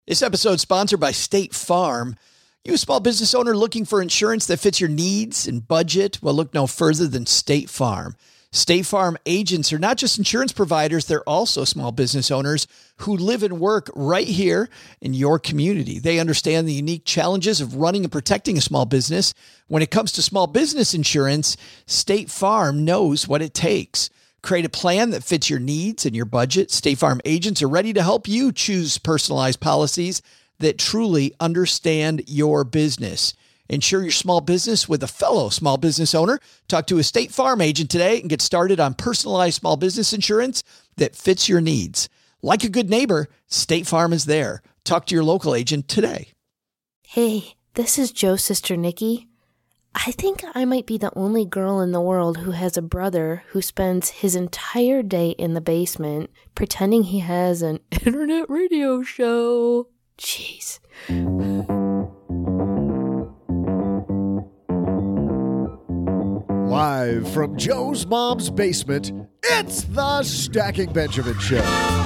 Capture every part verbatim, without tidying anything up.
This episode is sponsored by State Farm. You a small business owner looking for insurance that fits your needs and budget? Well, look no further than State Farm. State Farm agents are not just insurance providers, they're also small business owners who live and work right here in your community. They understand the unique challenges of running and protecting a small business. When it comes to small business insurance, State Farm knows what it takes. Create a plan that fits your needs and your budget. State Farm agents are ready to help you choose personalized policies that truly understand your business. Insure your small business with a fellow small business owner. Talk to a State Farm agent today and get started on personalized small business insurance that fits your needs. Like a good neighbor, State Farm is there. Talk to your local agent today. Hey, this is Joe's sister Nikki. I think I might be the only girl in the world who has a brother who spends his entire day in the basement pretending he has an internet radio show. Jeez. Live from Joe's mom's basement, it's the Stacking Benjamin Show.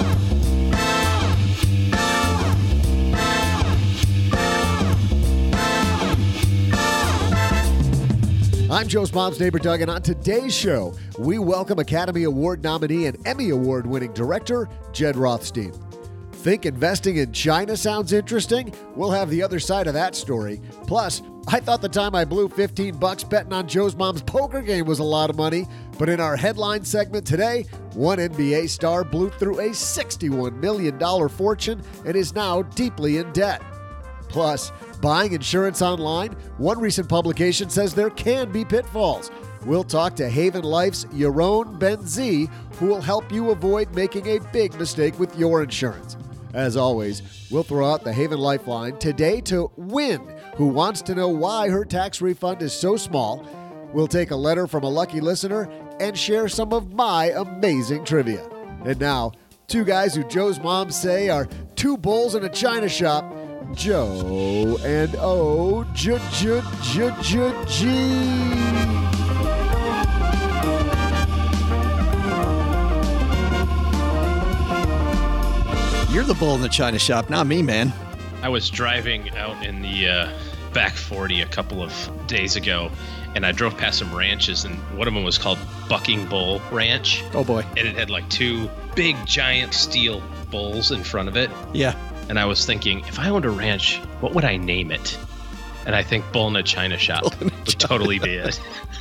I'm Joe's mom's neighbor, Doug, and on today's show, we welcome Academy Award nominee and Emmy Award-winning director, Jed Rothstein. Think investing in China sounds interesting? We'll have the other side of that story. Plus, I thought the time I blew fifteen bucks betting on Joe's mom's poker game was a lot of money, but in our headline segment today, one N B A star blew through a sixty-one million dollars fortune and is now deeply in debt. Plus, buying insurance online, one recent publication says there can be pitfalls. We'll talk to Haven Life's Yaron Ben-Z, who will help you avoid making a big mistake with your insurance. As always, we'll throw out the Haven Lifeline today to Win, who wants to know why her tax refund is so small. We'll take a letter from a lucky listener and share some of my amazing trivia. And now, two guys who Joe's mom say are two bulls in a china shop, Joe and O J J J J G. You're the bull in the china shop, not me, man. I was driving out in the uh, back forty a couple of days ago, and I drove past some ranches, and one of them was called Bucking Bull Ranch. Oh, boy. And it had like two big, giant steel bulls in front of it. Yeah. And I was thinking, if I owned a ranch, what would I name it? And I think Bull in a China Shop would totally be it.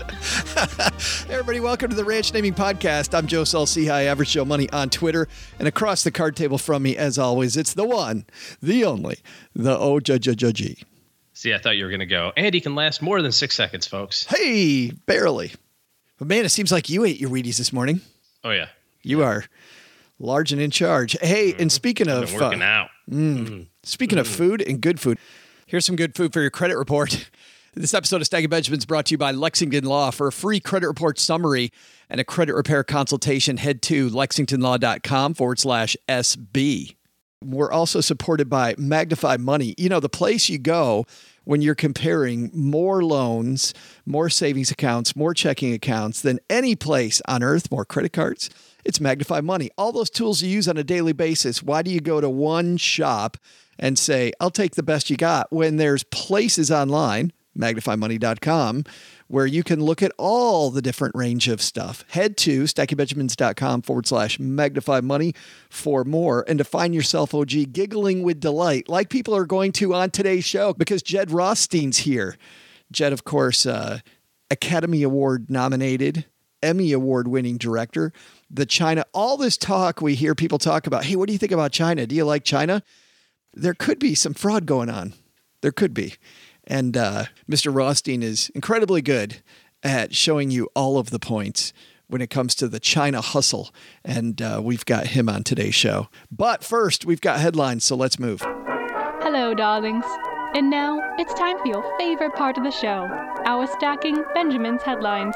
Hey everybody, welcome to the Ranch Naming Podcast. I'm Joe Saul-Sehy, Average Joe Money on Twitter. And across the card table from me, as always, it's the one, the only, the O J J J G. See, I thought you were going to go, and he can last more than six seconds, folks. Hey, barely. But man, it seems like you ate your Wheaties this morning. Oh, yeah. You are large and in charge. Hey, mm-hmm. and speaking I've of... been working uh, out. Mm, mm. Speaking mm. of food and good food, here's some good food for your credit report. This episode of Stacking Benjamin is brought to you by Lexington Law. For a free credit report summary and a credit repair consultation, head to lexingtonlaw.com forward slash SB. We're also supported by Magnify Money. You know, the place you go when you're comparing more loans, more savings accounts, more checking accounts than any place on earth, more credit cards. It's Magnify Money. All those tools you use on a daily basis. Why do you go to one shop and say, I'll take the best you got, when there's places online, magnify money dot com, where you can look at all the different range of stuff. Head to stackingbenjamins.com forward slash magnify money for more, and to find yourself, O G, giggling with delight like people are going to on today's show because Jed Rothstein's here. Jed, of course, uh, Academy Award nominated, Emmy Award winning director. The China, all this talk we hear people talk about, hey, what do you think about China? Do you like China? There could be some fraud going on. There could be. And uh, Mister Rothstein is incredibly good at showing you all of the points when it comes to the China hustle. And uh, we've got him on today's show. But first, we've got headlines, so let's move. Hello, darlings. And now it's time for your favorite part of the show, our Stacking Benjamin's headlines.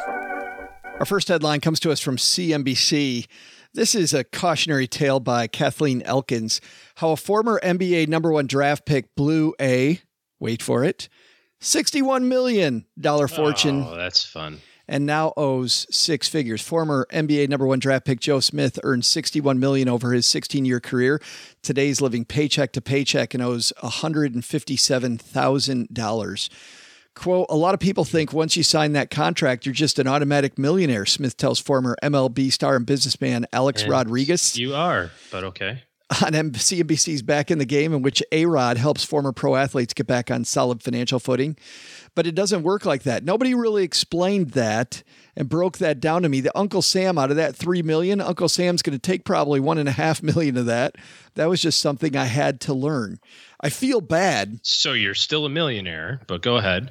Our first headline comes to us from C N B C. This is a cautionary tale by Kathleen Elkins, how a former N B A number one draft pick blew a, wait for it, sixty-one million dollars fortune. Oh, that's fun. and now owes six figures. Former N B A number one draft pick Joe Smith earned sixty-one million dollars over his sixteen-year career. Today he's living paycheck to paycheck and owes one hundred fifty-seven thousand dollars. Quote, a lot of people think once you sign that contract, you're just an automatic millionaire, Smith tells former M L B star and businessman Alex And Rodriguez. You are, but okay. On C N B C's Back in the Game, in which A-Rod helps former pro athletes get back on solid financial footing. But it doesn't work like that. Nobody really explained that and broke that down to me. The Uncle Sam, out of that three million dollars, Uncle Sam's going to take probably one and a half million of that. That was just something I had to learn. I feel bad. So you're still a millionaire, but go ahead.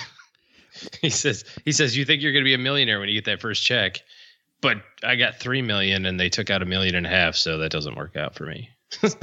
he says, he says, you think you're going to be a millionaire when you get that first check, but I got three million and they took out a million and a half. So that doesn't work out for me.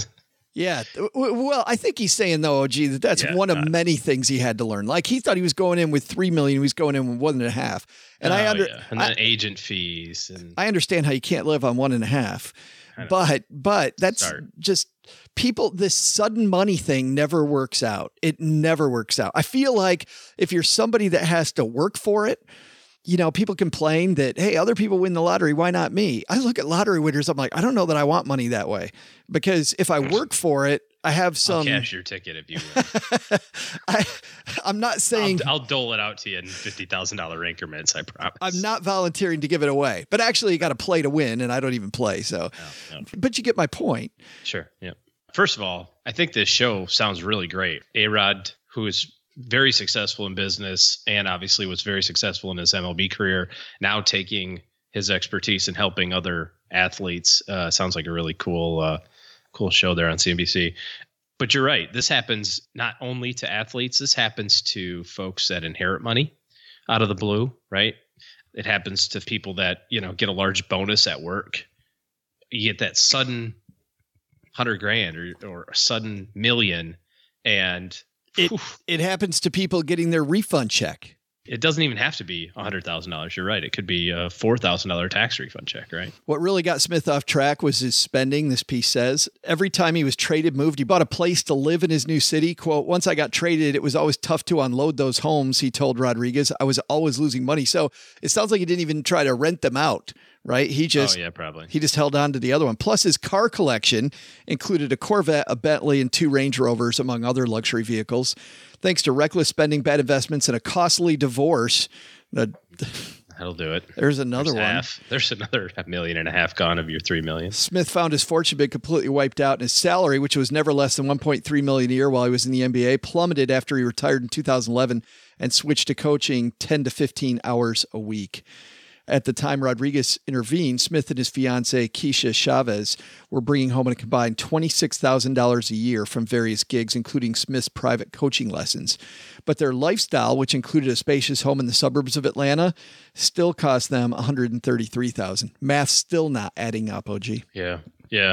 Yeah. Well, I think he's saying, though, gee, that that's yeah, one of uh, many things he had to learn. Like, he thought he was going in with three million. He was going in with one and a half. And oh, I under, yeah. And then I, agent fees. And I understand how you can't live on one and a half, but, but that's Start. just people, this sudden money thing never works out. It never works out. I feel like if you're somebody that has to work for it, you know, people complain that, hey, other people win the lottery. Why not me? I look at lottery winners. I'm like, I don't know that I want money that way, because if I work for it, I have some. I'll cash your ticket if you win. I, I'm not saying I'll, I'll dole it out to you in fifty thousand dollars increments. I promise. I'm not volunteering to give it away, but actually you got to play to win, and I don't even play. So, no, no. But you get my point. Sure. Yeah. First of all, I think this show sounds really great. A-Rod, who is very successful in business and obviously was very successful in his M L B career, now taking his expertise and helping other athletes. Uh, sounds like a really cool, uh, cool show there on C N B C. But you're right. This happens not only to athletes. This happens to folks that inherit money out of the blue, right? It happens to people that, you know, get a large bonus at work. You get that sudden hundred grand or, or a sudden million, and It it happens to people getting their refund check. It doesn't even have to be one hundred thousand dollars. You're right. It could be a four thousand dollars tax refund check, right? What really got Smith off track was his spending, this piece says. Every time he was traded, moved, he bought a place to live in his new city. Quote, once I got traded, it was always tough to unload those homes, he told Rodriguez. I was always losing money. So it sounds like he didn't even try to rent them out, right? He just, oh, yeah, probably. He just held on to the other one. Plus, his car collection included a Corvette, a Bentley, and two Range Rovers, among other luxury vehicles. Thanks to reckless spending, bad investments, and a costly divorce. The, That'll do it. There's another There's one. Half. There's another million and a half gone of your three million. Smith found his fortune been completely wiped out, and his salary, which was never less than one point three million dollars a year while he was in the N B A, plummeted after he retired in two thousand eleven and switched to coaching ten to fifteen hours a week. At the time Rodriguez intervened, Smith and his fiancée, Keisha Chavez, were bringing home a combined twenty-six thousand dollars a year from various gigs, including Smith's private coaching lessons. But their lifestyle, which included a spacious home in the suburbs of Atlanta, still cost them one hundred thirty-three thousand dollars. Math's still not adding up, O G. Yeah, yeah.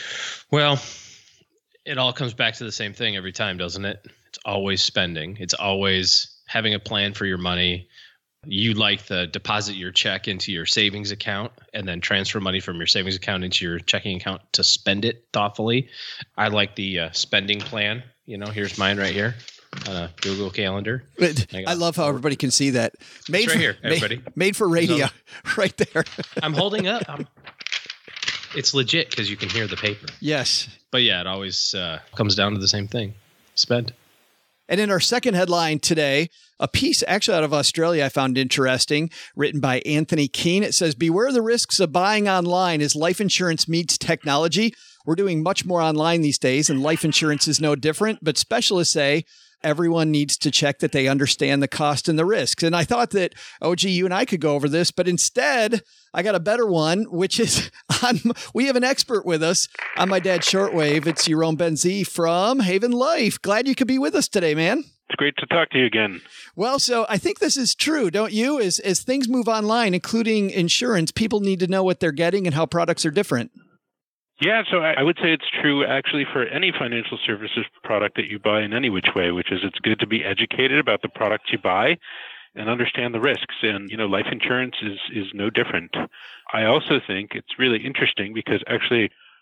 Well, it all comes back to the same thing every time, doesn't it? It's always spending. It's always having a plan for your money. You like to deposit your check into your savings account and then transfer money from your savings account into your checking account to spend it thoughtfully. I like the uh, spending plan. You know, here's mine right here on a Google Calendar. I, I love how everybody can see that. Made it's right for, here, everybody. Made, made for radio, right there. I'm holding up. I'm, it's legit because you can hear the paper. Yes. But yeah, it always uh, comes down to the same thing. Spend. And in our second headline today, a piece actually out of Australia I found interesting, written by Anthony Keane. It says, beware the risks of buying online as life insurance meets technology. We're doing much more online these days, and life insurance is no different. But specialists say everyone needs to check that they understand the cost and the risks. And I thought that, oh, gee, you and I could go over this, but instead I got a better one, which is on, we have an expert with us on My Dad's Shortwave. It's Jerome Benzie from Haven Life. Glad you could be with us today, man. It's great to talk to you again. Well, so I think this is true, don't you? As, as things move online, including insurance, people need to know what they're getting and how products are different. Yeah, so I would say it's true actually for any financial services product that you buy in any which way, which is it's good to be educated about the products you buy and understand the risks. And, you know, life insurance is, is no different. I also think it's really interesting because actually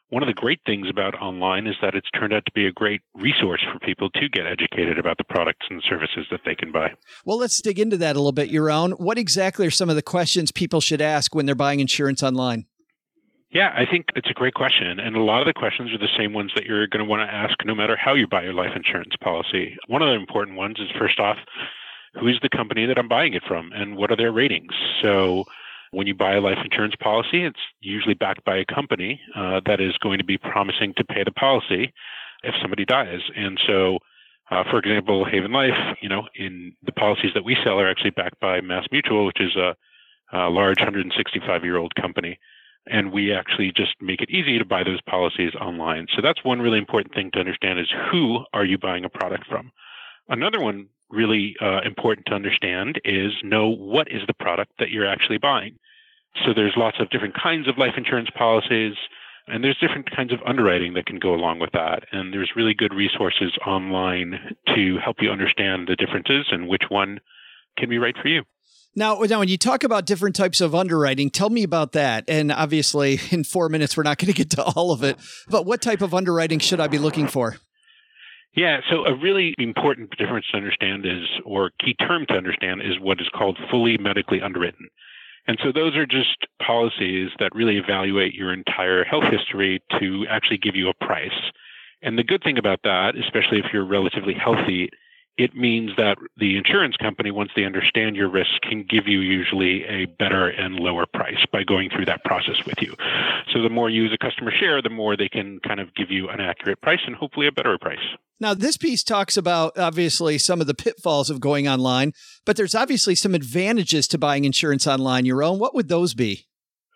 one of the great things about online is that it's turned out to be a great resource for people to get educated about the products and services that they can buy. Well, let's dig into that a little bit, Yaron. What exactly are some of the questions people should ask when they're buying insurance online? Yeah, I think it's a great question. And a lot of the questions are the same ones that you're going to want to ask no matter how you buy your life insurance policy. One of the important ones is, first off, who is the company that I'm buying it from and what are their ratings? So when you buy a life insurance policy, it's usually backed by a company uh, that is going to be promising to pay the policy if somebody dies. And so, uh, for example, Haven Life, you know, in the policies that we sell are actually backed by MassMutual, which is a, a large one hundred sixty-five-year-old company. And we actually just make it easy to buy those policies online. So that's one really important thing to understand is who are you buying a product from? Another one really uh, important to understand is know what is the product that you're actually buying. So there's lots of different kinds of life insurance policies, and there's different kinds of underwriting that can go along with that. And there's really good resources online to help you understand the differences and which one can be right for you. Now, now, when you talk about different types of underwriting, tell me about that. And obviously, in four minutes, we're not going to get to all of it. But what type of underwriting should I be looking for? Yeah, so a really important difference to understand is, or key term to understand, is what is called fully medically underwritten. And so those are just policies that really evaluate your entire health history to actually give you a price. And the good thing about that, especially if you're relatively healthy, it means that the insurance company, once they understand your risk, can give you usually a better and lower price by going through that process with you. So the more you as a customer share, the more they can kind of give you an accurate price and hopefully a better price. Now, this piece talks about, obviously, some of the pitfalls of going online, but there's obviously some advantages to buying insurance online. Yaron, what would those be?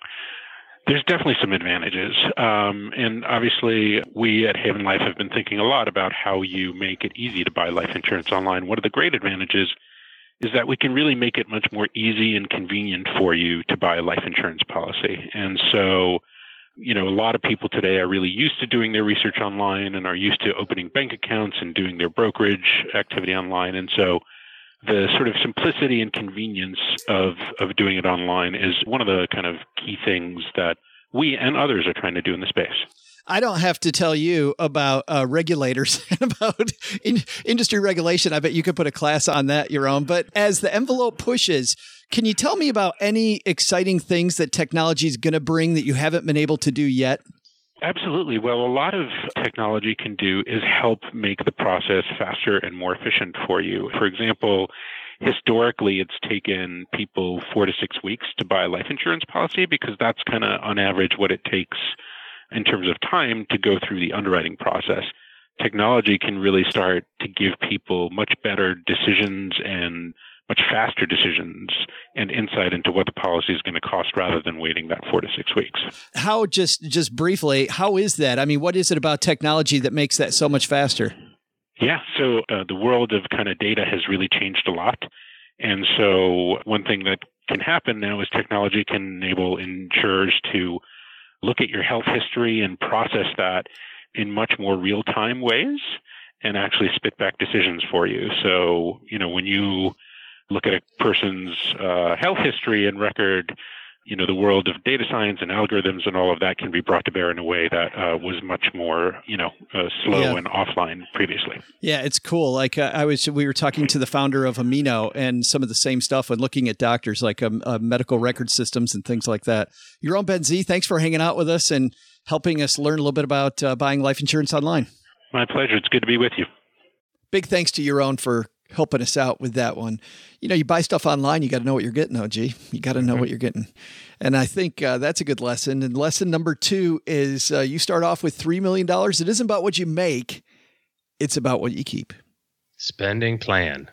There's definitely some advantages. Um, and obviously, we at Haven Life have been thinking a lot about how you make it easy to buy life insurance online. One of the great advantages is that we can really make it much more easy and convenient for you to buy a life insurance policy. And so, you know, a lot of people today are really used to doing their research online and are used to opening bank accounts and doing their brokerage activity online. And so the sort of simplicity and convenience of, of doing it online is one of the kind of key things that we and others are trying to do in the space. I don't have to tell you about uh, regulators and about in- industry regulation. I bet you could put a class on that, Yaron. But as the envelope pushes, can you tell me about any exciting things that technology is going to bring that you haven't been able to do yet? Absolutely. Well, a lot of technology can do is help make the process faster and more efficient for you. For example, historically, it's taken people four to six weeks to buy a life insurance policy because that's kind of on average what it takes in terms of time to go through the underwriting process. Technology can really start to give people much better decisions and much faster decisions and insight into what the policy is going to cost rather than waiting that four to six weeks. How, just just briefly, how is that? I mean, what is it about technology that makes that so much faster? Yeah, so uh, the world of kind of data has really changed a lot. And so one thing that can happen now is technology can enable insurers to look at your health history and process that in much more real-time ways and actually spit back decisions for you. So, you know, when you look at a person's uh, health history and record, you know, the world of data science and algorithms and all of that can be brought to bear in a way that uh, was much more, you know, uh, slow yeah. and offline previously. Yeah, it's cool. Like uh, I was, we were talking to the founder of Amino and some of the same stuff when looking at doctors, like um, uh, medical record systems and things like that. Yaron Ben-Zvi, thanks for hanging out with us and helping us learn a little bit about uh, buying life insurance online. My pleasure. It's good to be with you. Big thanks to Yaron for helping us out with that one. You know, you buy stuff online, you got to know what you're getting, O G. You got to know mm-hmm. what you're getting. And I think uh, that's a good lesson. And lesson number two is uh, you start off with three million dollars. It isn't about what you make. It's about what you keep. Spending plan.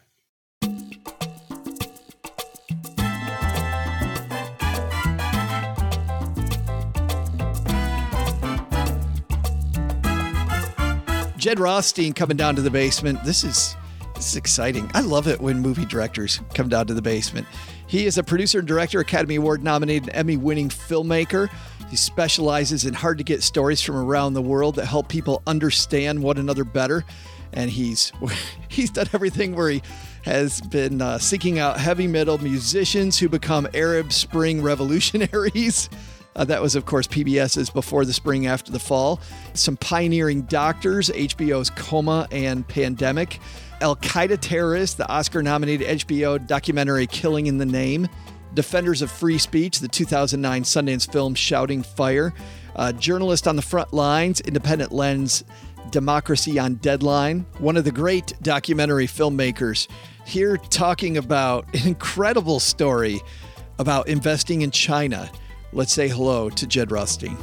Jed Rothstein coming down to the basement. This is... This is exciting. I love it when movie directors come down to the basement. He is a producer and director, Academy Award nominated, Emmy-winning filmmaker. He specializes in hard-to-get stories from around the world that help people understand one another better. And he's he's done everything where he has been uh, seeking out heavy metal musicians who become Arab Spring revolutionaries. Uh, that was, of course, PBS's Before the Spring, After the Fall. Some Pioneering Doctors, H B O's Coma and Pandemic. Al-Qaeda Terrorist, the Oscar-nominated H B O documentary Killing in the Name. Defenders of Free Speech, the two thousand nine Sundance film Shouting Fire. Uh, Journalist on the Front Lines, Independent Lens, Democracy on Deadline. One of the great documentary filmmakers here talking about an incredible story about investing in China. Let's say hello to Jed Rothstein.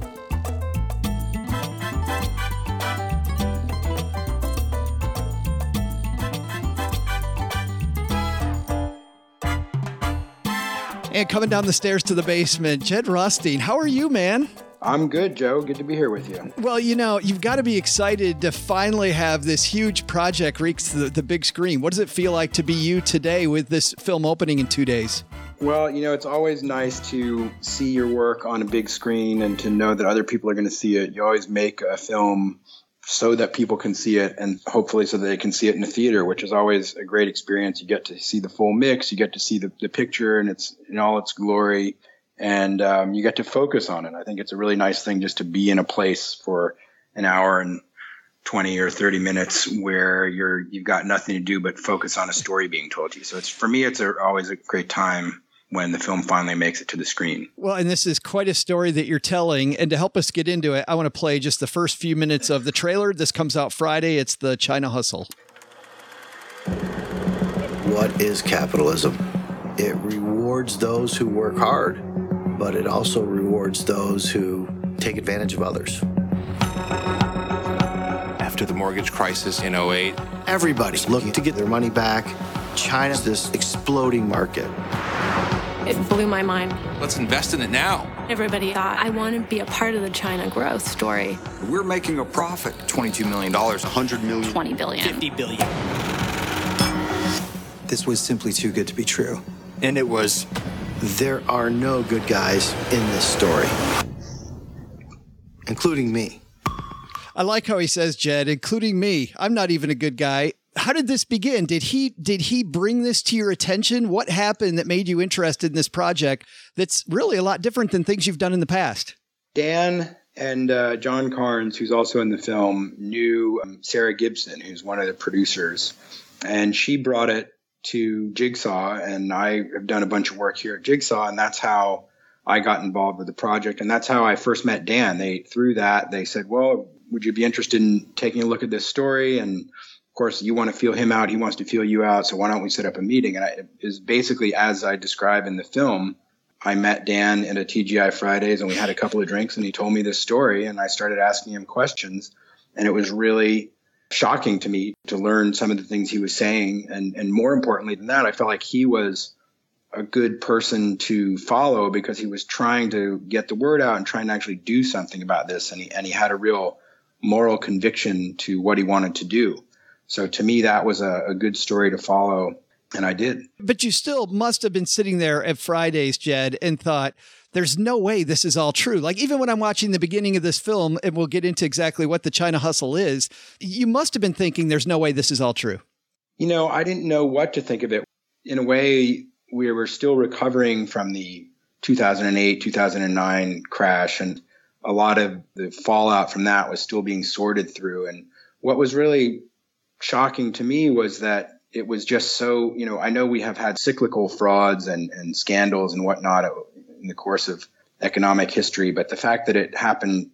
And coming down the stairs to the basement, Jed Rothstein. How are you, man? I'm good, Joe. Good to be here with you. Well, you know, you've got to be excited to finally have this huge project reach the, the big screen. What does it feel like to be you today with this film opening in two days? Well, you know, it's always nice to see your work on a big screen and to know that other people are going to see it. You always make a film so that people can see it and hopefully so that they can see it in the theater, which is always a great experience. You get to see the full mix. You get to see the, the picture and it's in all its glory. And um, you get to focus on it. I think it's a really nice thing just to be in a place for an hour and twenty or thirty minutes where you're, you've got nothing to do but focus on a story being told to you. So it's, for me, it's a, always a great time when the film finally makes it to the screen. Well, and this is quite a story that you're telling. And to help us get into it, I want to play just the first few minutes of the trailer. This comes out Friday. It's the China Hustle. What is capitalism? It rewards those who work hard, but it also rewards those who take advantage of others. After the mortgage crisis in oh eight, everybody's looking to get their money back. China's this exploding market. It blew my mind. Let's invest in it now. Everybody thought, I want to be a part of the China growth story. We're making a profit. twenty-two million dollars, one hundred million dollars. twenty billion dollars. fifty billion dollars. This was simply too good to be true. And it was. There are no good guys in this story, including me. I like how he says, Jed, including me. I'm not even a good guy. How did this begin? Did he did he bring this to your attention? What happened that made you interested in this project that's really a lot different than things you've done in the past? Dan and uh, John Carnes, who's also in the film, knew um, Sarah Gibson, who's one of the producers, and she brought it to Jigsaw, and I have done a bunch of work here at Jigsaw, and that's how I got involved with the project, and that's how I first met Dan. They through that, they said, well, would you be interested in taking a look at this story? And of course, you want to feel him out. He wants to feel you out. So why don't we set up a meeting? And I, it is basically as I describe in the film. I met Dan at a T G I Fridays and we had a couple of drinks and he told me this story and I started asking him questions. And it was really shocking to me to learn some of the things he was saying. And, and more importantly than that, I felt like he was a good person to follow because he was trying to get the word out and trying to actually do something about this. And he, and he had a real moral conviction to what he wanted to do. So to me, that was a, a good story to follow, and I did. But you still must have been sitting there at Fridays, Jed, and thought, there's no way this is all true. Like, even when I'm watching the beginning of this film, and we'll get into exactly what the China Hustle is, you must have been thinking there's no way this is all true. You know, I didn't know what to think of it. In a way, we were still recovering from the two thousand eight, two thousand nine crash, and a lot of the fallout from that was still being sorted through. And what was really shocking to me was that it was just so, you know, I know we have had cyclical frauds and, and scandals and whatnot in the course of economic history, but the fact that it happened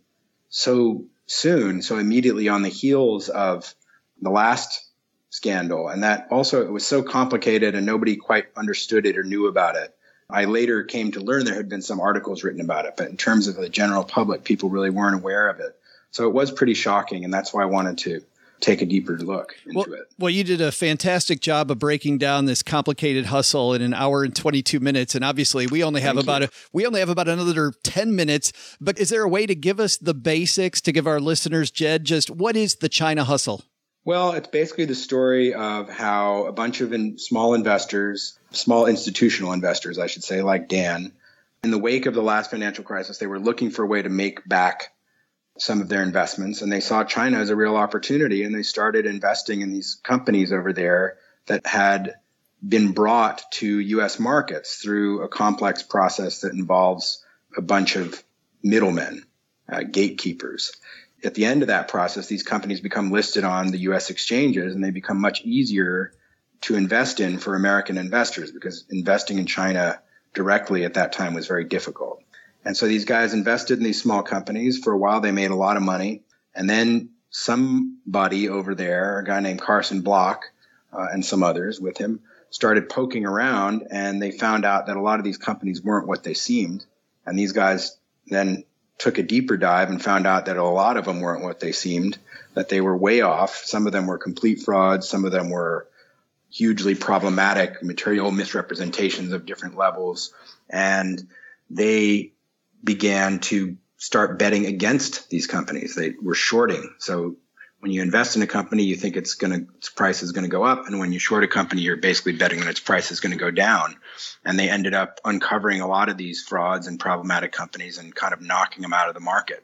so soon, so immediately on the heels of the last scandal, and that also it was so complicated and nobody quite understood it or knew about it. I later came to learn there had been some articles written about it, but in terms of the general public, people really weren't aware of it. So it was pretty shocking, and that's why I wanted to take a deeper look into well, it. Well, you did a fantastic job of breaking down this complicated hustle in an hour and twenty-two minutes. And obviously we only have Thank about you. a, we only have about another ten minutes, but is there a way to give us the basics to give our listeners, Jed, just what is the China Hustle? Well, it's basically the story of how a bunch of in, small investors, small institutional investors, I should say, like Dan, in the wake of the last financial crisis, they were looking for a way to make back some of their investments, and they saw China as a real opportunity, and they started investing in these companies over there that had been brought to U S markets through a complex process that involves a bunch of middlemen, uh, gatekeepers. At the end of that process, these companies become listed on the U S exchanges, and they become much easier to invest in for American investors, because investing in China directly at that time was very difficult. And so these guys invested in these small companies. For a while, they made a lot of money. And then somebody over there, a guy named Carson Block, uh, and some others with him, started poking around, and they found out that a lot of these companies weren't what they seemed. And these guys then took a deeper dive and found out that a lot of them weren't what they seemed, that they were way off. Some of them were complete frauds. Some of them were hugely problematic material misrepresentations of different levels. And they began to start betting against these companies. They were shorting. So when you invest in a company, you think it's going to, its price is going to go up. And when you short a company, you're basically betting that its price is going to go down. And they ended up uncovering a lot of these frauds and problematic companies and kind of knocking them out of the market.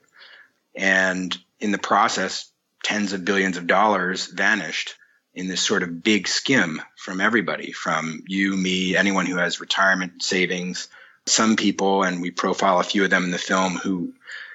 And in the process, tens of billions of dollars vanished in this sort of big skim from everybody, from you, me, anyone who has retirement savings. Some people, and we profile a few of them in the film, who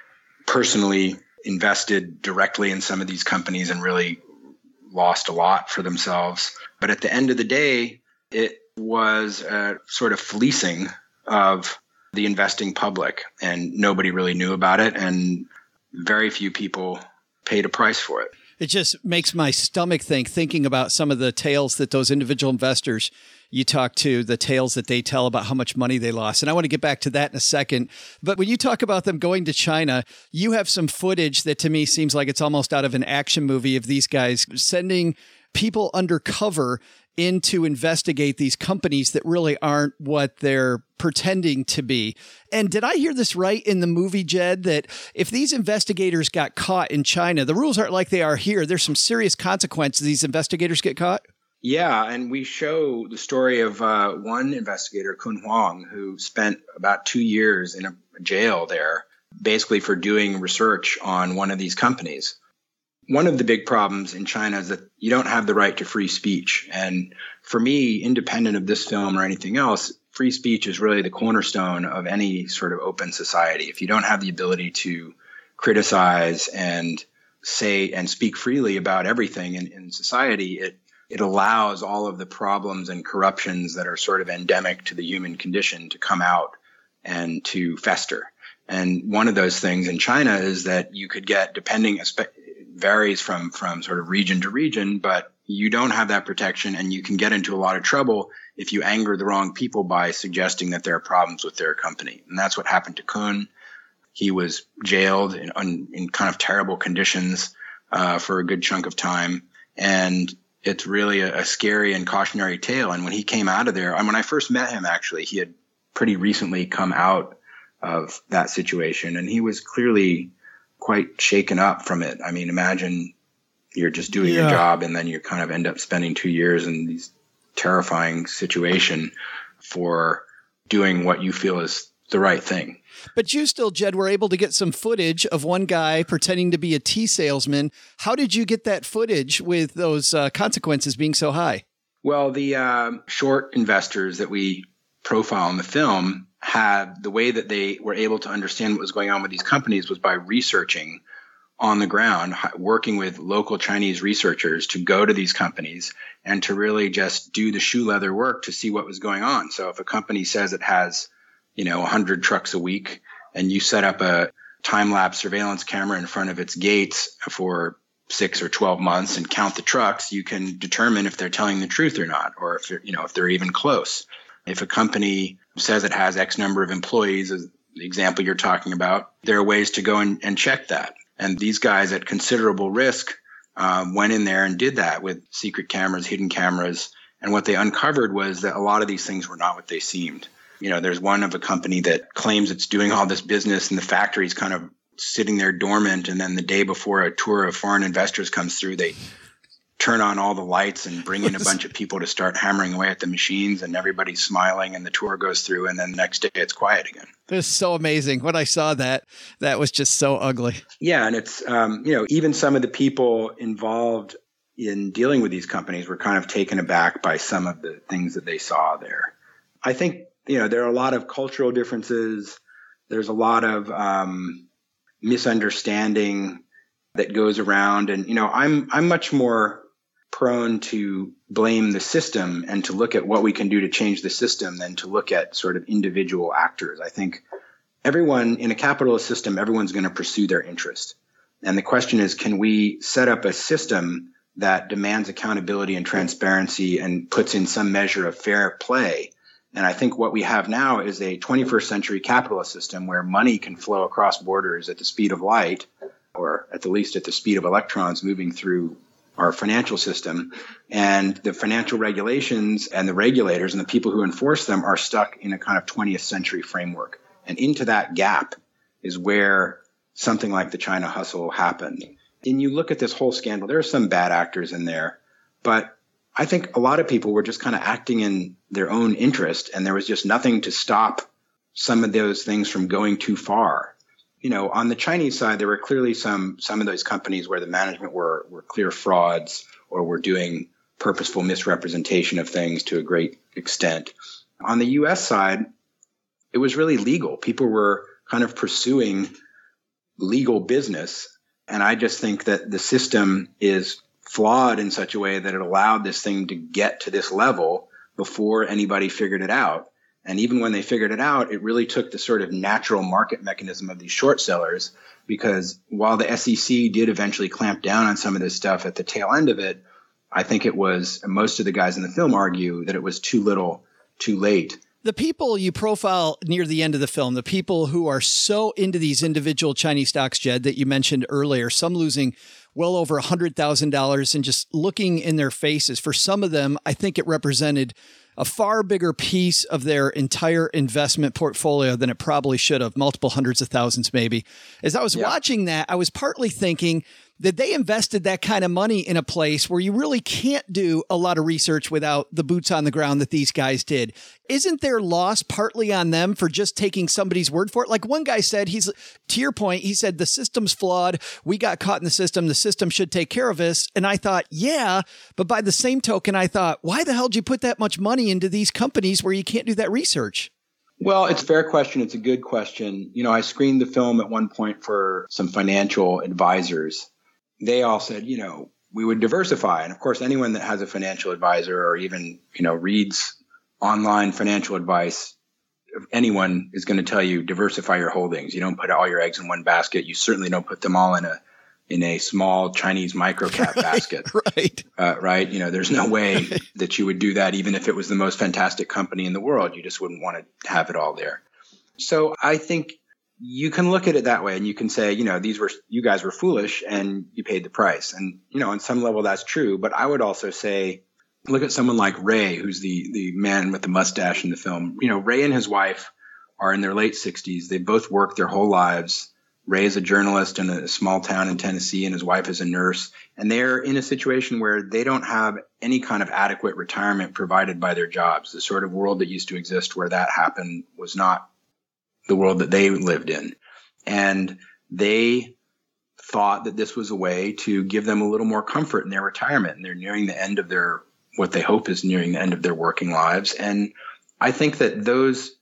personally invested directly in some of these companies and really lost a lot for themselves. But at the end of the day, it was a sort of fleecing of the investing public, and nobody really knew about it, and very few people paid a price for it. It just makes my stomach think, thinking about some of the tales that those individual investors you talk to, the tales that they tell about how much money they lost. And I want to get back to that in a second. But when you talk about them going to China, you have some footage that to me seems like it's almost out of an action movie of these guys sending people undercover in to investigate these companies that really aren't what they're pretending to be. And did I hear this right in the movie, Jed, that if these investigators got caught in China, the rules aren't like they are here. There's some serious consequences. These investigators get caught? Yeah, and we show the story of uh, one investigator, Kun Huang, who spent about two years in a jail there, basically for doing research on one of these companies. One of the big problems in China is that you don't have the right to free speech. And for me, independent of this film or anything else, free speech is really the cornerstone of any sort of open society. If you don't have the ability to criticize and say and speak freely about everything in, in society, it It allows all of the problems and corruptions that are sort of endemic to the human condition to come out and to fester. And one of those things in China is that you could get, depending, varies from, from sort of region to region, but you don't have that protection, and you can get into a lot of trouble if you anger the wrong people by suggesting that there are problems with their company. And that's what happened to Kun. He was jailed in, in kind of terrible conditions uh, for a good chunk of time. And it's really a, a scary and cautionary tale. And when he came out of there, and when I first met him, actually, he had pretty recently come out of that situation, and he was clearly quite shaken up from it. I mean, imagine you're just doing yeah. your job, and then you kind of end up spending two years in this terrifying situation for doing what you feel is the right thing. But you still, Jed, were able to get some footage of one guy pretending to be a tea salesman. How did you get that footage with those uh, consequences being so high? Well, the uh, short investors that we profile in the film had, the way that they were able to understand what was going on with these companies was by researching on the ground, working with local Chinese researchers to go to these companies and to really just do the shoe leather work to see what was going on. So if a company says it has, you know, one hundred trucks a week, and you set up a time-lapse surveillance camera in front of its gates for six or twelve months and count the trucks, you can determine if they're telling the truth or not, or if they're, you know, if they're even close. If a company says it has X number of employees, as the example you're talking about, there are ways to go and, and check that. And these guys at considerable risk um, went in there and did that with secret cameras, hidden cameras. And what they uncovered was that a lot of these things were not what they seemed. You know, there's one of a company that claims it's doing all this business, and the factory's kind of sitting there dormant. And then the day before a tour of foreign investors comes through, they turn on all the lights and bring in a bunch of people to start hammering away at the machines, and everybody's smiling, and the tour goes through, and then the next day it's quiet again. It's so amazing. When I saw that, that was just so ugly. Yeah. And it's, um, you know, even some of the people involved in dealing with these companies were kind of taken aback by some of the things that they saw there. I think, you know, there are a lot of cultural differences. there's a lot of um, misunderstanding that goes around. And, you know, I'm I'm much more prone to blame the system and to look at what we can do to change the system than to look at sort of individual actors. I think everyone in a capitalist system, everyone's going to pursue their interest. And the question is, can we set up a system that demands accountability and transparency and puts in some measure of fair play? And I think what we have now is a twenty-first century capitalist system where money can flow across borders at the speed of light, or at the least at the speed of electrons moving through our financial system. And the financial regulations and the regulators and the people who enforce them are stuck in a kind of twentieth century framework. And into that gap is where something like the China hustle happened. And you look at this whole scandal, there are some bad actors in there, but I think a lot of people were just kind of acting in their own interest, and there was just nothing to stop some of those things from going too far. You know, on the Chinese side, there were clearly some some of those companies where the management were were clear frauds or were doing purposeful misrepresentation of things to a great extent. On the U S side, it was really legal. People were kind of pursuing legal business. And I just think that the system is flawed in such a way that it allowed this thing to get to this level before anybody figured it out. And even when they figured it out, it really took the sort of natural market mechanism of these short sellers, because while the S E C did eventually clamp down on some of this stuff at the tail end of it, I think it was, most of the guys in the film argue that it was too little, too late. The people you profile near the end of the film, the people who are so into these individual Chinese stocks, Jed, that you mentioned earlier, some losing well over one hundred thousand dollars, and just looking in their faces, for some of them, I think it represented a far bigger piece of their entire investment portfolio than it probably should have, multiple hundreds of thousands maybe. As I was yeah. watching that, I was partly thinking that they invested that kind of money in a place where you really can't do a lot of research without the boots on the ground that these guys did. Isn't their loss partly on them for just taking somebody's word for it? Like one guy said, he's, to your point, he said, the system's flawed. We got caught in the system. The system should take care of us. And I thought, yeah, but by the same token, I thought, why the hell did you put that much money into these companies where you can't do that research? Well, it's a fair question. It's a good question. You know, I screened the film at one point for some financial advisors. They all said, you know, we would diversify. And of course, anyone that has a financial advisor or even, you know, reads online financial advice, anyone is going to tell you diversify your holdings. You don't put all your eggs in one basket. You certainly don't put them all in a in a small Chinese microcap right, basket. Right. Uh, right. You know, there's no way that you would do that, even if it was the most fantastic company in the world. You just wouldn't want to have it all there. So I think you can look at it that way, and you can say, you know, these were, you guys were foolish and you paid the price. And, you know, on some level that's true. But I would also say, look at someone like Ray, who's the, the man with the mustache in the film. You know, Ray and his wife are in their late sixties. They both worked their whole lives. Ray is a journalist in a small town in Tennessee, and his wife is a nurse. And they're in a situation where they don't have any kind of adequate retirement provided by their jobs. The sort of world that used to exist where that happened was not the world that they lived in. And they thought that this was a way to give them a little more comfort in their retirement. And they're nearing the end of their, what they hope is nearing the end of their working lives. And I think that those,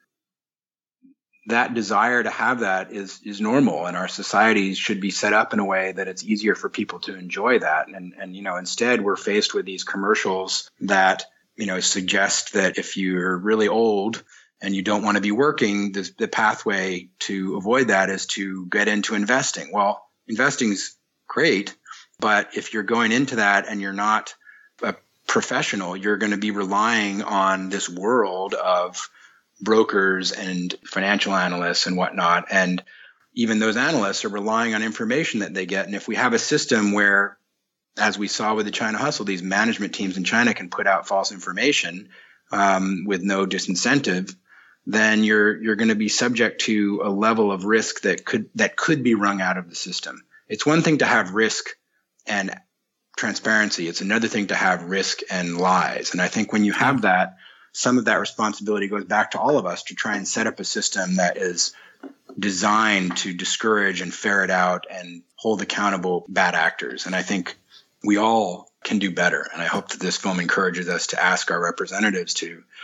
that desire to have that is, is normal. And our societies should be set up in a way that it's easier for people to enjoy that. And, and, you know, instead we're faced with these commercials that, you know, suggest that if you're really old and you don't want to be working, the, the pathway to avoid that is to get into investing. Well, investing is great, but if you're going into that and you're not a professional, you're going to be relying on this world of brokers and financial analysts and whatnot. And even those analysts are relying on information that they get. And if we have a system where, as we saw with the China hustle, these management teams in China can put out false information um, with no disincentive, then you're you're going to be subject to a level of risk that could that could be wrung out of the system. It's one thing to have risk and transparency. It's another thing to have risk and lies. And I think when you have that, some of that responsibility goes back to all of us to try and set up a system that is designed to discourage and ferret out and hold accountable bad actors. And I think we all can do better. And I hope that this film encourages us to ask our representatives to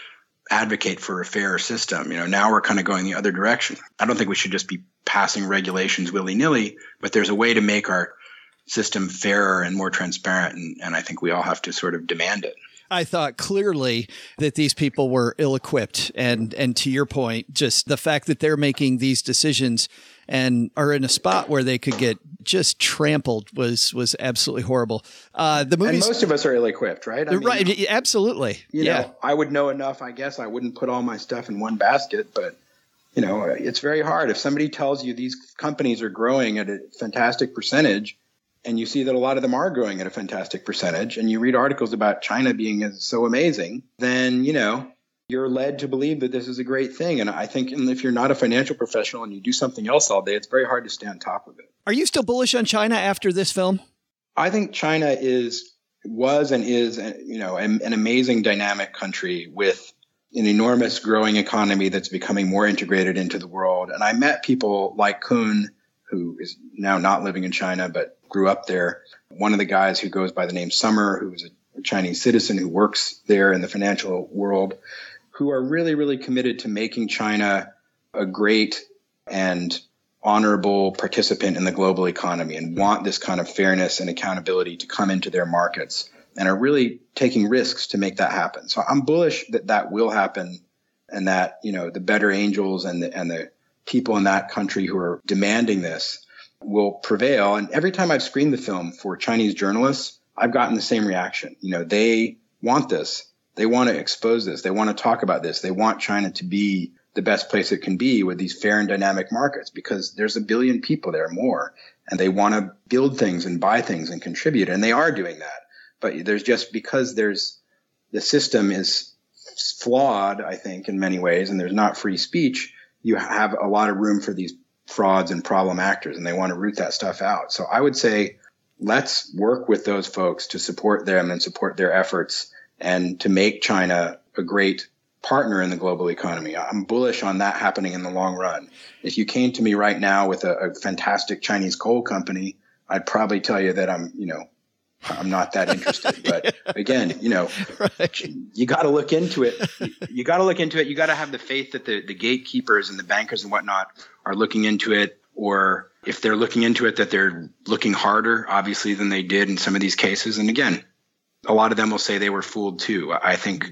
advocate for a fairer system. You know, now we're kind of going the other direction. I don't think we should just be passing regulations willy-nilly, but there's a way to make our system fairer and more transparent, and, and I think we all have to sort of demand it. I thought clearly that these people were ill-equipped. And and to your point, just the fact that they're making these decisions and are in a spot where they could get just trampled was was absolutely horrible. Uh, the movies, and most of us are ill-equipped, right? I mean, right, absolutely. You yeah. know, I would know enough, I guess. I wouldn't put all my stuff in one basket, but, you know, it's very hard. If somebody tells you these companies are growing at a fantastic percentage, and you see that a lot of them are growing at a fantastic percentage, and you read articles about China being so amazing, then, you know, you're led to believe that this is a great thing. And I think if you're not a financial professional and you do something else all day, it's very hard to stay on top of it. Are you still bullish on China after this film? I think China is, was and is, you know, an, an amazing dynamic country with an enormous growing economy that's becoming more integrated into the world. And I met people like Kun, who is now not living in China, but grew up there. One of the guys who goes by the name Summer, who is a Chinese citizen who works there in the financial world, who are really, really committed to making China a great and honorable participant in the global economy and want this kind of fairness and accountability to come into their markets and are really taking risks to make that happen. So I'm bullish that that will happen and that, you know, the better angels and the, and the people in that country who are demanding this will prevail. And every time I've screened the film for Chinese journalists, I've gotten the same reaction. You know, they want this. They want to expose this. They want to talk about this. They want China to be the best place it can be with these fair and dynamic markets because there's a billion people there more, and they want to build things and buy things and contribute. And they are doing that. But there's just because there's the system is flawed, I think, in many ways, and there's not free speech, you have a lot of room for these frauds and problem actors, and they want to root that stuff out. So I would say let's work with those folks to support them and support their efforts and to make China a great partner in the global economy. I'm bullish on that happening in the long run. If you came to me right now with a, a fantastic Chinese coal company, I'd probably tell you that I'm, you know, I'm not that interested. But again, you know, right. you got to look into it. You got to look into it. You got to have the faith that the, the gatekeepers and the bankers and whatnot are looking into it. Or if they're looking into it, that they're looking harder, obviously, than they did in some of these cases. And again, a lot of them will say they were fooled too. I think,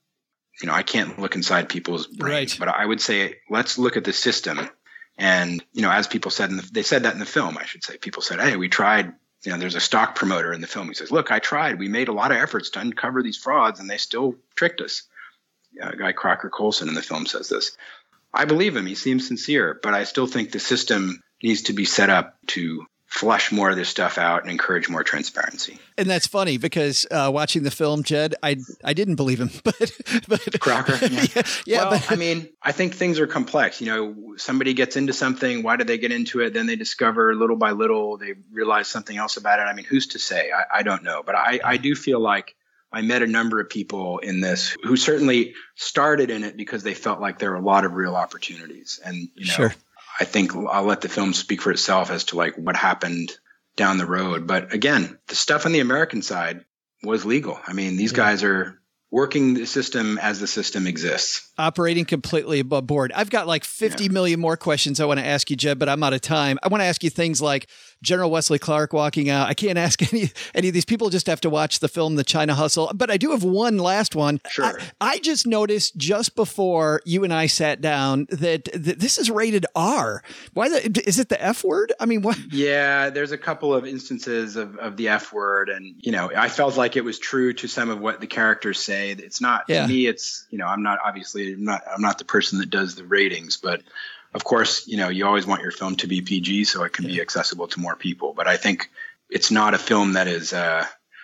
you know, I can't look inside people's brains, right. But I would say, let's look at the system. And, you know, as people said, in the, they said that in the film, I should say, people said, hey, we tried. You know, there's a stock promoter in the film. He says, look, I tried. We made a lot of efforts to uncover these frauds and they still tricked us. Yeah, a guy, Crocker Colson, in the film says this. I believe him. He seems sincere, but I still think the system needs to be set up to flush more of this stuff out and encourage more transparency. And that's funny because uh, watching the film, Jed, I I didn't believe him, but but Crocker, yeah, yeah, yeah well, but, I mean, I think things are complex. You know, somebody gets into something. Why do they get into it? Then they discover little by little they realize something else about it. I mean, who's to say? I, I don't know, but I I do feel like I met a number of people in this who certainly started in it because they felt like there were a lot of real opportunities, and you know. Sure. I think I'll let the film speak for itself as to like what happened down the road. But again, the stuff on the American side was legal. I mean, these yeah. guys are working the system as the system exists. Operating completely above board. I've got like fifty yeah. million more questions I want to ask you, Jed, but I'm out of time. I want to ask you things like General Wesley Clark walking out. I can't ask any any of these people. Just have to watch the film, The China Hustle. But I do have one last one. Sure. I, I just noticed just before you and I sat down that, that this is rated R. Why the, is it the F word? I mean, what? Yeah, there's a couple of instances of, of the F word. And, you know, I felt like it was true to some of what the characters say. It's not, yeah. to me, it's, you know, I'm not, obviously, I'm not, I'm not the person that does the ratings, but of course, you know, you always want your film to be P G so it can yeah. be accessible to more people. But I think it's not a film that is uh,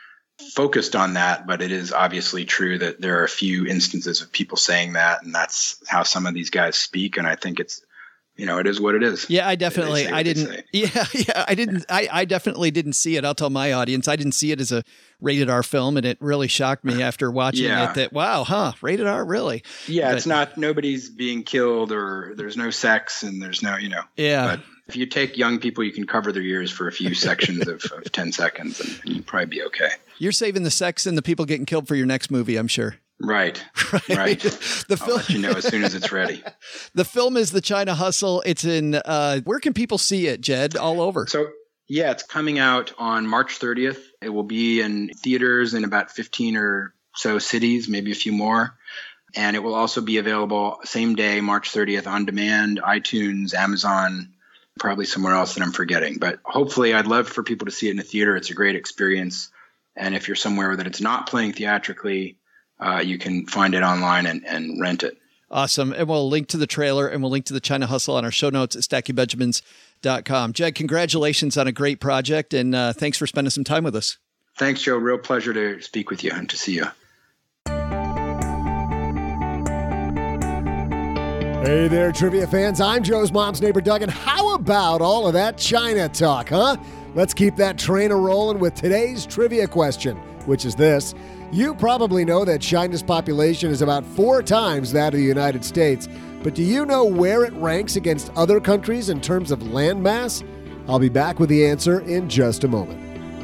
focused on that, but it is obviously true that there are a few instances of people saying that, and that's how some of these guys speak. And I think it's, you know, it is what it is. Yeah, I definitely, I didn't, yeah, yeah, I didn't, I, I definitely didn't see it. I'll tell my audience, I didn't see it as a rated R film, and it really shocked me after watching yeah. it that, wow, huh, rated R, really? Yeah, but, it's not, nobody's being killed or there's no sex and there's no, you know. Yeah. But if you take young people, you can cover their ears for a few sections of, of ten seconds and, and you'll probably be okay. You're saving the sex and the people getting killed for your next movie, I'm sure. Right, right. right. The film, I'll let you know as soon as it's ready. The film is The China Hustle. It's in, uh, where can people see it, Jed? All over. So, yeah, it's coming out on March thirtieth. It will be in theaters in about fifteen or so cities, maybe a few more. And it will also be available same day, March thirtieth, on demand, iTunes, Amazon, probably somewhere else that I'm forgetting. But hopefully, I'd love for people to see it in a theater. It's a great experience. And if you're somewhere that it's not playing theatrically, uh, you can find it online and, and rent it. Awesome. And we'll link to the trailer and we'll link to the China Hustle on our show notes at stacking benjamins dot com. Jed, congratulations on a great project. And uh, thanks for spending some time with us. Thanks, Joe. Real pleasure to speak with you and to see you. Hey there, trivia fans. I'm Joe's mom's neighbor, Doug. And how about all of that China talk, huh? Let's keep that train a-rolling with today's trivia question, which is this. You probably know that China's population is about four times that of the United States, but do you know where it ranks against other countries in terms of land mass? I'll be back with the answer in just a moment.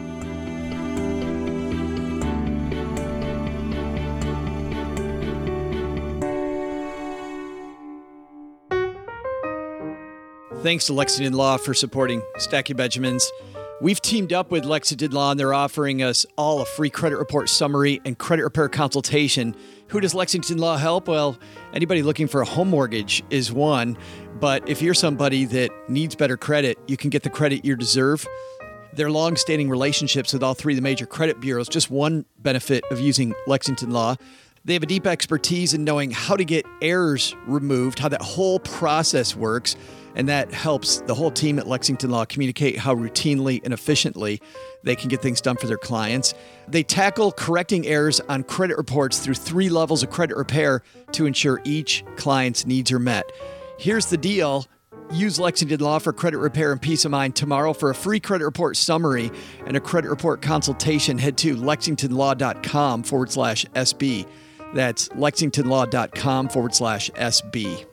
Thanks to Lexington Law for supporting Stacking Benjamins. We've teamed up with Lexington Law, and they're offering us all a free credit report summary and credit repair consultation. Who does Lexington Law help? Well, anybody looking for a home mortgage is one. But if you're somebody that needs better credit, you can get the credit you deserve. Their long-standing relationships with all three of the major credit bureaus, just one benefit of using Lexington Law. They have a deep expertise in knowing how to get errors removed, how that whole process works. And that helps the whole team at Lexington Law communicate how routinely and efficiently they can get things done for their clients. They tackle correcting errors on credit reports through three levels of credit repair to ensure each client's needs are met. Here's the deal. Use Lexington Law for credit repair and peace of mind tomorrow. For a free credit report summary and a credit report consultation, head to lexingtonlaw.com forward slash SB. That's lexingtonlaw.com forward slash SB.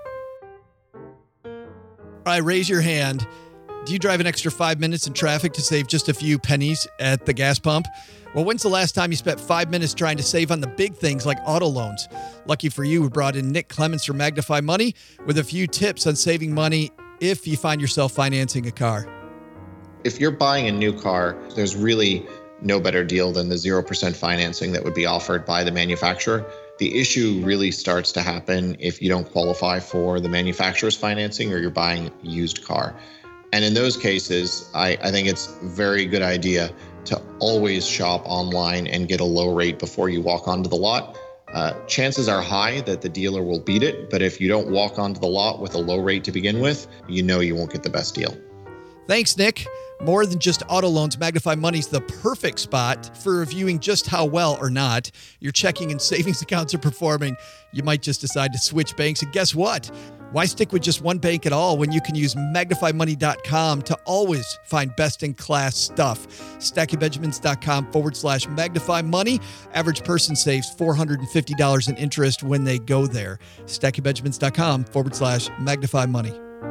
All right, raise your hand. Do you drive an extra five minutes in traffic to save just a few pennies at the gas pump? Well, when's the last time you spent five minutes trying to save on the big things like auto loans? Lucky for you, we brought in Nick Clements from Magnify Money with a few tips on saving money if you find yourself financing a car. If you're buying a new car, there's really no better deal than the zero percent financing that would be offered by the manufacturer. The issue really starts to happen if you don't qualify for the manufacturer's financing or you're buying a used car. And in those cases, I, I think it's a very good idea to always shop online and get a low rate before you walk onto the lot. Uh, chances are high that the dealer will beat it, but if you don't walk onto the lot with a low rate to begin with, you know you won't get the best deal. Thanks, Nick. More than just auto loans, Magnify Money's the perfect spot for reviewing just how well or not your checking and savings accounts are performing. You might just decide to switch banks, and guess what? Why stick with just one bank at all when you can use magnify money dot com to always find best-in-class stuff? stackingbenjamins.com forward slash magnify money. Average person saves four hundred fifty dollars in interest when they go there. stackingbenjamins.com forward slash magnify money.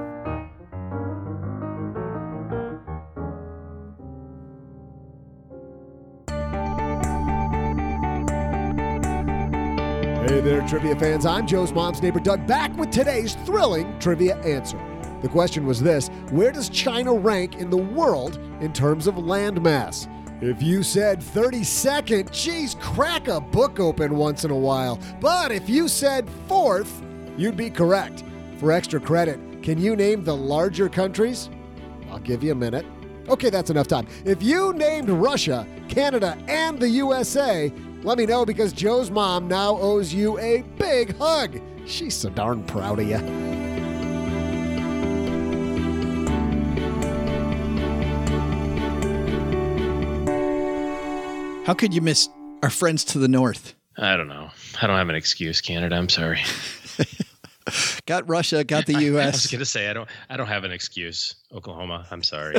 Hey there, trivia fans. I'm Joe's mom's neighbor, Doug, back with today's thrilling trivia answer. The question was this: where does China rank in the world in terms of land mass? If you said thirty-second, geez, crack a book open once in a while. But if you said fourth, you'd be correct. For extra credit, can you name the larger countries? I'll give you a minute. Okay, that's enough time. If you named Russia, Canada, and the U S A, let me know, because Joe's mom now owes you a big hug. She's so darn proud of you. How could you miss our friends to the north? I don't know. I don't have an excuse, Canada. I'm sorry. Got Russia, got the U S. I was going to say, I don't I don't have an excuse. Oklahoma, I'm sorry.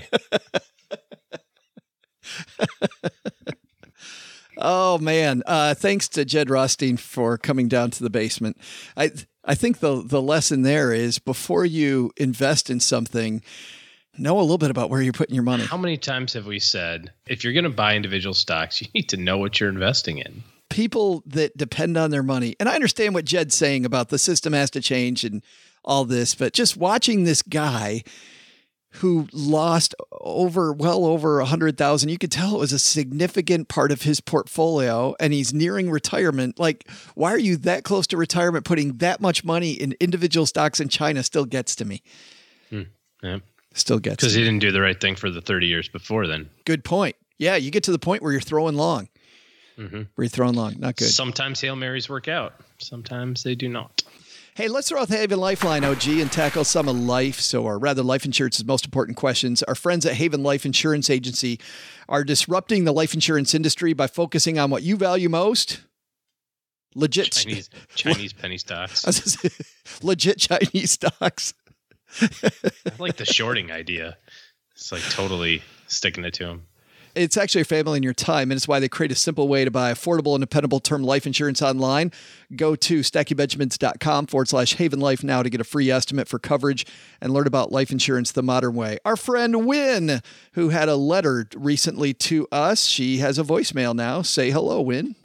Oh, man. Uh, thanks to Jed Rothstein for coming down to the basement. I I think the, the lesson there is, before you invest in something, know a little bit about where you're putting your money. How many times have we said, if you're going to buy individual stocks, you need to know what you're investing in? people that depend on their money. And I understand what Jed's saying about the system has to change and all this, but just watching this guy who lost over, well over a hundred thousand, you could tell it was a significant part of his portfolio, and he's nearing retirement. Like, why are you that close to retirement? Putting that much money in individual stocks in China still gets to me. Hmm. Yeah. Still gets because he didn't do the right thing for the thirty years before then. Good point. Yeah, you get to the point where you're throwing long. Mm-hmm. Where you're throwing long. Not good. Sometimes Hail Marys work out. Sometimes they do not. Hey, let's throw out the Haven Lifeline, O G, and tackle some of life. So, or rather, life insurance's most important questions. Our friends at Haven Life Insurance Agency are disrupting the life insurance industry by focusing on what you value most. Legit Chinese, Chinese penny stocks. Legit Chinese stocks. I like the shorting idea. It's like totally sticking it to them. It's actually a family in your time, and it's why they create a simple way to buy affordable and dependable term life insurance online. Go to stackybenjamins.com forward slash Haven Life now to get a free estimate for coverage and learn about life insurance the modern way. Our friend Wynn, who had a letter recently to us, she has a voicemail now. Say hello, Wynn.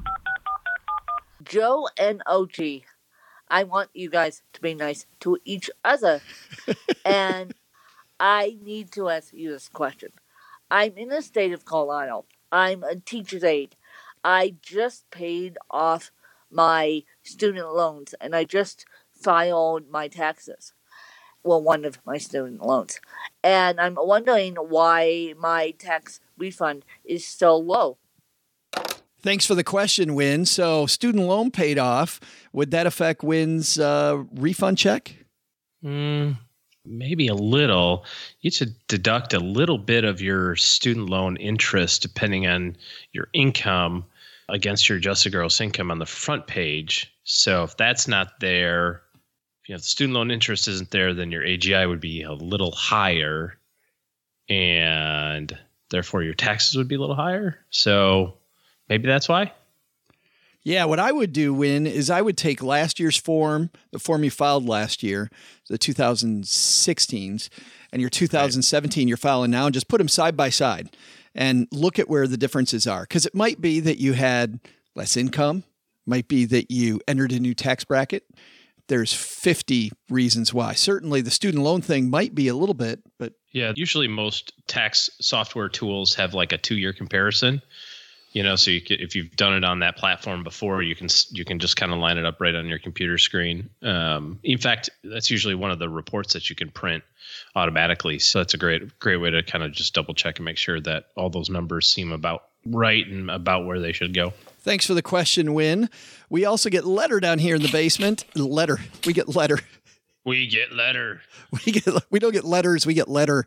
Joe and O G, I want you guys to be nice to each other. And I need to ask you this question. I'm in the state of Colorado. I'm a teacher's aide. I just paid off my student loans, and I just filed my taxes. Well, one of my student loans. And I'm wondering why my tax refund is so low. Thanks for the question, Wynn. So student loan paid off. Would that affect Wynn's uh, refund check? Mm, maybe a little. You should deduct a little bit of your student loan interest depending on your income against your adjusted gross income on the front page. So if that's not there, if you know, the student loan interest isn't there, then your A G I would be a little higher, and therefore your taxes would be a little higher. So maybe that's why. Yeah, what I would do, Wynn, is I would take last year's form, the form you filed last year, the two thousand sixteens, and your two thousand seventeen you're filing now, and just put them side by side and look at where the differences are. Because it might be that you had less income, might be that you entered a new tax bracket. There's fifty reasons why. Certainly the student loan thing might be a little bit, but yeah, usually most tax software tools have like a two-year comparison. You know, so you could, if you've done it on that platform before, you can you can just kind of line it up right on your computer screen. Um, in fact, that's usually one of the reports that you can print automatically. So that's a great great way to kind of just double check and make sure that all those numbers seem about right and about where they should go. Thanks for the question, Wynn. We also get letter down here in the basement. Letter. We get letter. We get letter. We get. We don't get letters. We get letter.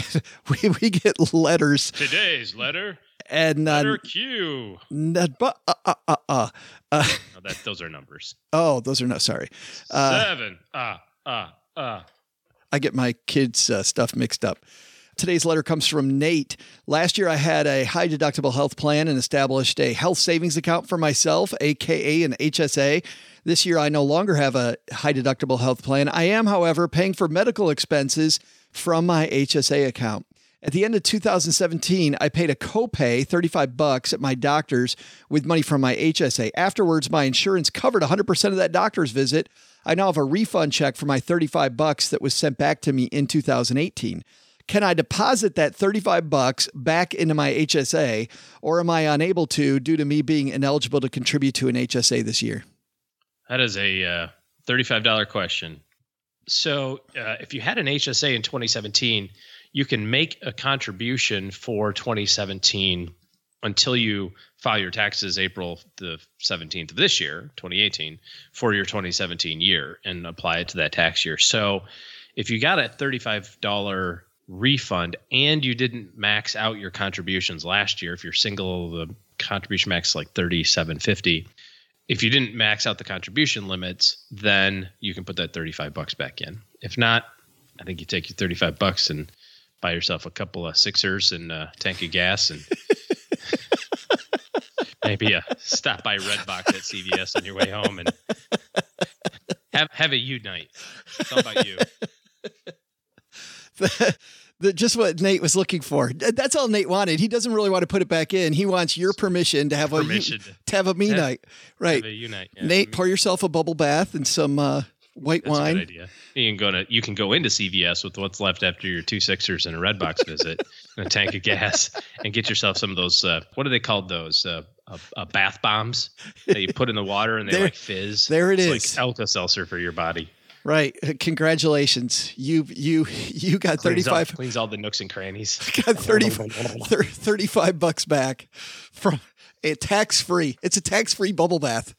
we we get letters. Today's letter. And uh, letter Q. N- uh, uh, uh, uh, uh. No, that those are numbers. Oh, those are no. Sorry. Uh, Seven. Ah, ah, ah. I get my kids' uh, stuff mixed up. Today's letter comes from Nate. Last year, I had a high deductible health plan and established a health savings account for myself, A K A an H S A. This year, I no longer have a high deductible health plan. I am, however, paying for medical expenses from my H S A account. At the end of two thousand seventeen, I paid a copay, thirty-five bucks, at my doctor's with money from my H S A. Afterwards, my insurance covered one hundred percent of that doctor's visit. I now have a refund check for my thirty-five bucks that was sent back to me in two thousand eighteen. Can I deposit that thirty-five bucks back into my H S A, or am I unable to due to me being ineligible to contribute to an H S A this year? That is a uh, thirty-five dollars question. So uh, if you had an H S A in twenty seventeen, you can make a contribution for twenty seventeen until you file your taxes April the seventeenth of this year, twenty eighteen, for your twenty seventeen year and apply it to that tax year. So if you got a thirty-five dollars refund and you didn't max out your contributions last year, if you're single, the contribution max is like thirty-seven fifty. If you didn't max out the contribution limits, then you can put that thirty-five bucks back in. If not, I think you take your thirty-five bucks and buy yourself a couple of Sixers and a tank of gas and maybe a stop by Redbox at C V S on your way home and have have a you night. It's all about you. The, just what Nate was looking for. That's all Nate wanted. He doesn't really want to put it back in. He wants your permission to have permission a to have a me have, night. Right. Have a unite, yeah. Nate, pour yourself a bubble bath and some uh, white That's wine. A good idea. You can go to you can go into C V S with what's left after your two Sixers and a Redbox visit and a tank of gas and get yourself some of those. Uh, what are they called? Those uh, uh, uh, bath bombs that you put in the water and they there, like fizz. There it it's is. Like Alka-Seltzer for your body. Right. Congratulations. You you you got cleans thirty-five all, cleans all the nooks and crannies. Got thirty, thirty, thirty-five bucks back from a tax-free. It's a tax-free bubble bath.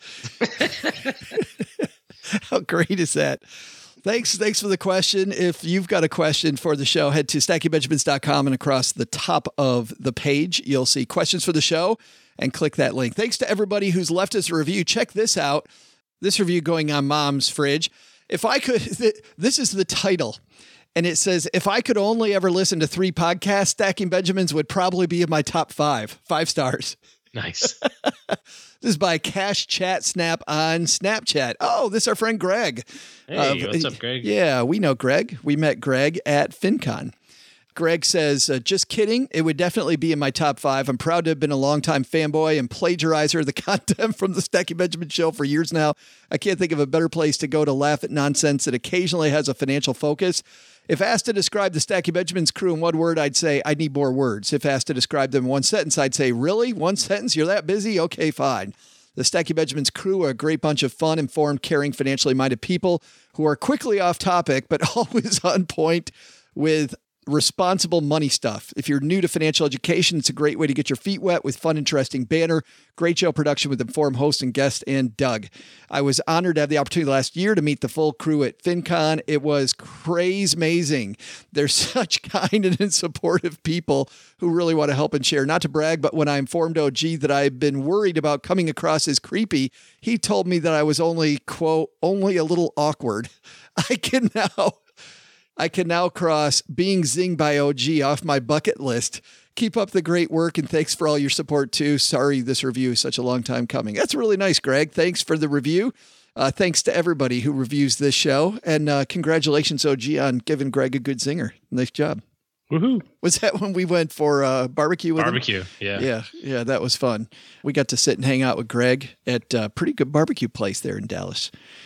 How great is that? Thanks. Thanks for the question. If you've got a question for the show, head to stacking benjamins dot com and across the top of the page, you'll see questions for the show and click that link. Thanks to everybody who's left us a review. Check this out. This review going on Mom's Fridge. If I could, this is the title, and it says, if I could only ever listen to three podcasts, Stacking Benjamins would probably be in my top five. Five stars. Nice. This is by Cash Chat Snap on Snapchat. Oh, this is our friend Greg. Hey, uh, what's up, Greg? Yeah, we know Greg. We met Greg at FinCon. Greg says, uh, just kidding. It would definitely be in my top five. I'm proud to have been a longtime fanboy and plagiarizer of the content from the Stacking Benjamin show for years now. I can't think of a better place to go to laugh at nonsense that occasionally has a financial focus. If asked to describe the Stacking Benjamins crew in one word, I'd say I need more words. If asked to describe them in one sentence, I'd say, really? One sentence? You're that busy? Okay, fine. The Stacking Benjamins crew are a great bunch of fun, informed, caring, financially minded people who are quickly off topic, but always on point with responsible money stuff. If you're new to financial education, it's a great way to get your feet wet with fun, interesting banner. Great show production with informed host and guest and Doug. I was honored to have the opportunity last year to meet the full crew at FinCon. It was crazy amazing. They're such kind and supportive people who really want to help and share. Not to brag, but when I informed O G that I've been worried about coming across as creepy, he told me that I was only, quote, only a little awkward. I can now... I can now cross being zinged by O G off my bucket list. Keep up the great work, and thanks for all your support, too. Sorry this review is such a long time coming. That's really nice, Greg. Thanks for the review. Uh, thanks to everybody who reviews this show. And uh, congratulations, O G, on giving Greg a good zinger. Nice job. Woohoo. Was that when we went for uh, barbecue with Barbecue, him? yeah. Yeah, yeah, that was fun. We got to sit and hang out with Greg at a pretty good barbecue place there in Dallas.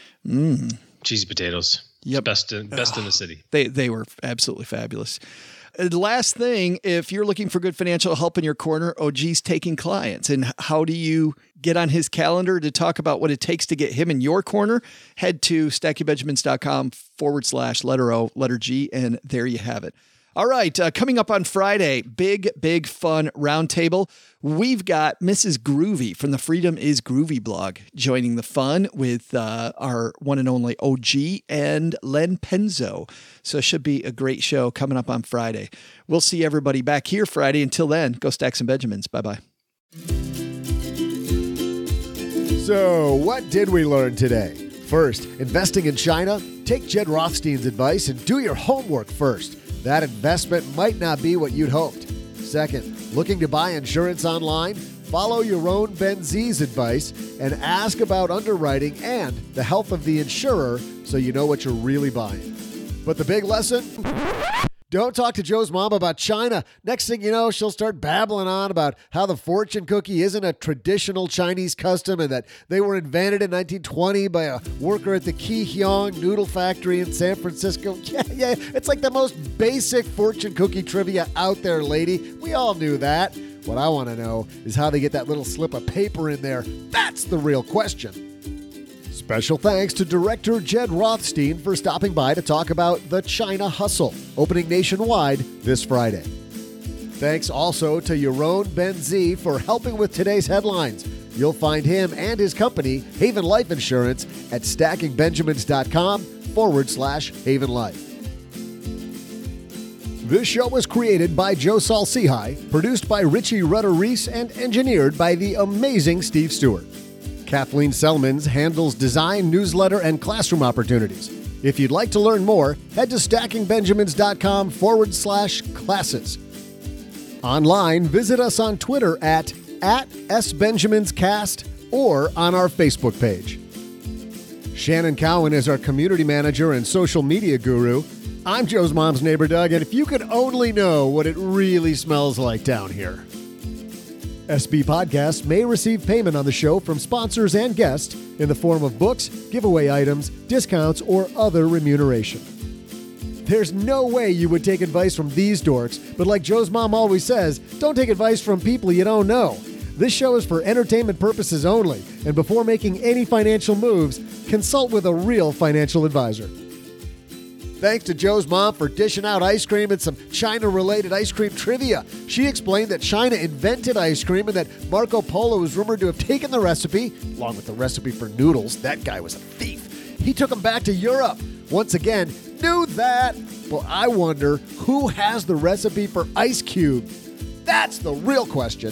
Mm. Cheesy potatoes. Yep. Best in, best in the city. They they were absolutely fabulous. Uh, last thing, if you're looking for good financial help in your corner, O G's taking clients. And how do you get on his calendar to talk about what it takes to get him in your corner? Head to stacking benjamins dot com forward slash letter O, letter G, and there you have it. All right, uh, coming up on Friday, big, big fun roundtable. We've got Missus Groovy from the Freedom is Groovy blog joining the fun with uh, our one and only O G and Len Penzo. So it should be a great show coming up on Friday. We'll see everybody back here Friday. Until then, go stack some Benjamins. Bye-bye. So what did we learn today? First, investing in China? Take Jed Rothstein's advice and do your homework first. That investment might not be what you'd hoped. Second, looking to buy insurance online? Follow Yaron Ben-Z's advice and ask about underwriting and the health of the insurer so you know what you're really buying. But the big lesson? Don't talk to Joe's mom about China. Next thing you know, she'll start babbling on about how the fortune cookie isn't a traditional Chinese custom and that they were invented in nineteen twenty by a worker at the Ki Hyong noodle factory in San Francisco. Yeah, yeah, it's like the most basic fortune cookie trivia out there, lady. We all knew that. What I want to know is how they get that little slip of paper in there. That's the real question. Special thanks to director Jed Rothstein for stopping by to talk about The China Hustle, opening nationwide this Friday. Thanks also to Yaron Ben-Z for helping with today's headlines. You'll find him and his company, Haven Life Insurance, at stacking benjamins dot com forward slash Haven Life. This show was created by Joe Saul-Sehy, produced by Richie Rutter-Reese, and engineered by the amazing Steve Stewart. Kathleen Selmans handles design, newsletter, and classroom opportunities. If you'd like to learn more, head to stacking benjamins dot com forward slash classes. Online, visit us on Twitter at, at SBenjaminsCast or on our Facebook page. Shannon Cowan is our community manager and social media guru. I'm Joe's mom's neighbor, Doug, and if you could only know what it really smells like down here. S B Podcasts may receive payment on the show from sponsors and guests in the form of books, giveaway items, discounts, or other remuneration. There's no way you would take advice from these dorks, but like Joe's mom always says, don't take advice from people you don't know. This show is for entertainment purposes only, and before making any financial moves, consult with a real financial advisor. Thanks to Joe's mom for dishing out ice cream and some China-related ice cream trivia. She explained that China invented ice cream and that Marco Polo is rumored to have taken the recipe, along with the recipe for noodles. That guy was a thief. He took them back to Europe. Once again, knew that. Well, I wonder who has the recipe for Ice Cube. That's the real question.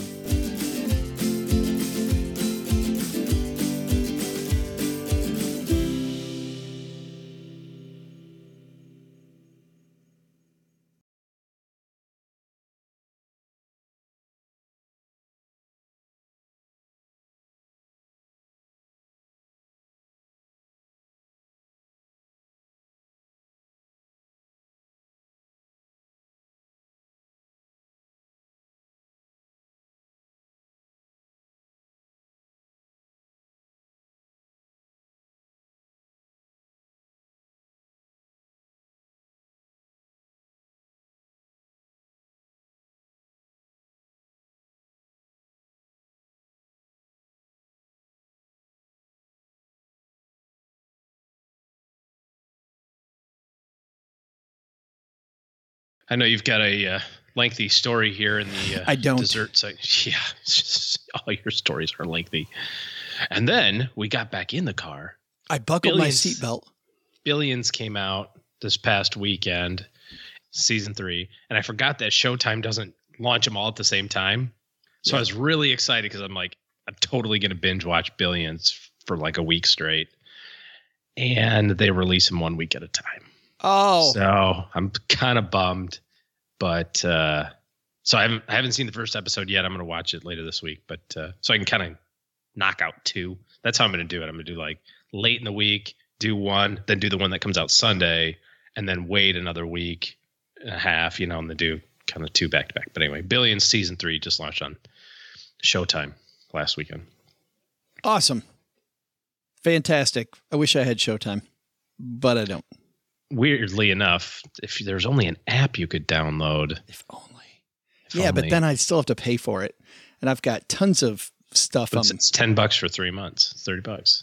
I know you've got a uh, lengthy story here in the uh, I don't. dessert section. Yeah, it's just, all your stories are lengthy. And then we got back in the car. I buckled Billions, my seatbelt. Billions came out this past weekend, season three, and I forgot that Showtime doesn't launch them all at the same time. So yeah. I was really excited because I'm like, I'm totally going to binge watch Billions for like a week straight. And they release them one week at a time. Oh, so I'm kind of bummed, but uh, so I haven't I haven't seen the first episode yet. I'm going to watch it later this week, but uh, so I can kind of knock out two. That's how I'm going to do it. I'm going to do like late in the week, do one, then do the one that comes out Sunday, and then wait another week and a half, you know, and then do kind of two back to back. But anyway, Billions season three just launched on Showtime last weekend. Awesome, fantastic. I wish I had Showtime, but I don't. Weirdly enough, if there's only an app you could download. If only. If yeah, only. But then I still have to pay for it. And I've got tons of stuff. It's, it's ten bucks for three months. It's thirty bucks.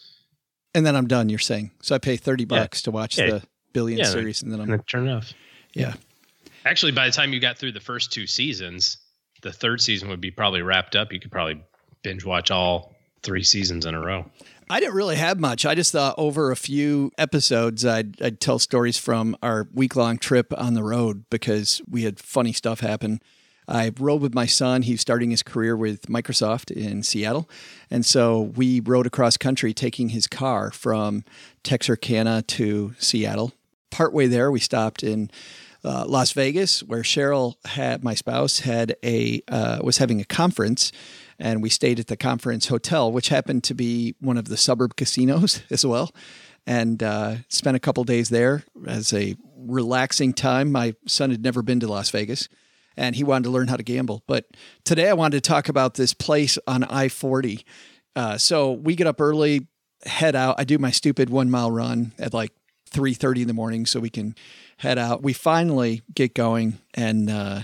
And then I'm done, you're saying. So I pay thirty bucks yeah. to watch yeah. the Billion yeah, series. And then I'm and turn it off. Yeah. Actually, by the time you got through the first two seasons, the third season would be probably wrapped up. You could probably binge watch all three seasons in a row. I didn't really have much. I just thought over a few episodes, I'd, I'd tell stories from our week-long trip on the road because we had funny stuff happen. I rode with my son. He's starting his career with Microsoft in Seattle. And so we rode across country taking his car from Texarkana to Seattle. Partway there, we stopped in uh, Las Vegas where Cheryl, had my spouse, had a uh, was having a conference. And we stayed at the conference hotel, which happened to be one of the suburb casinos as well, and uh, spent a couple days there as a relaxing time. My son had never been to Las Vegas, and he wanted to learn how to gamble. But today I wanted to talk about this place on I forty. Uh, so we get up early, head out. I do my stupid one-mile run at like three thirty in the morning so we can head out. We finally get going and uh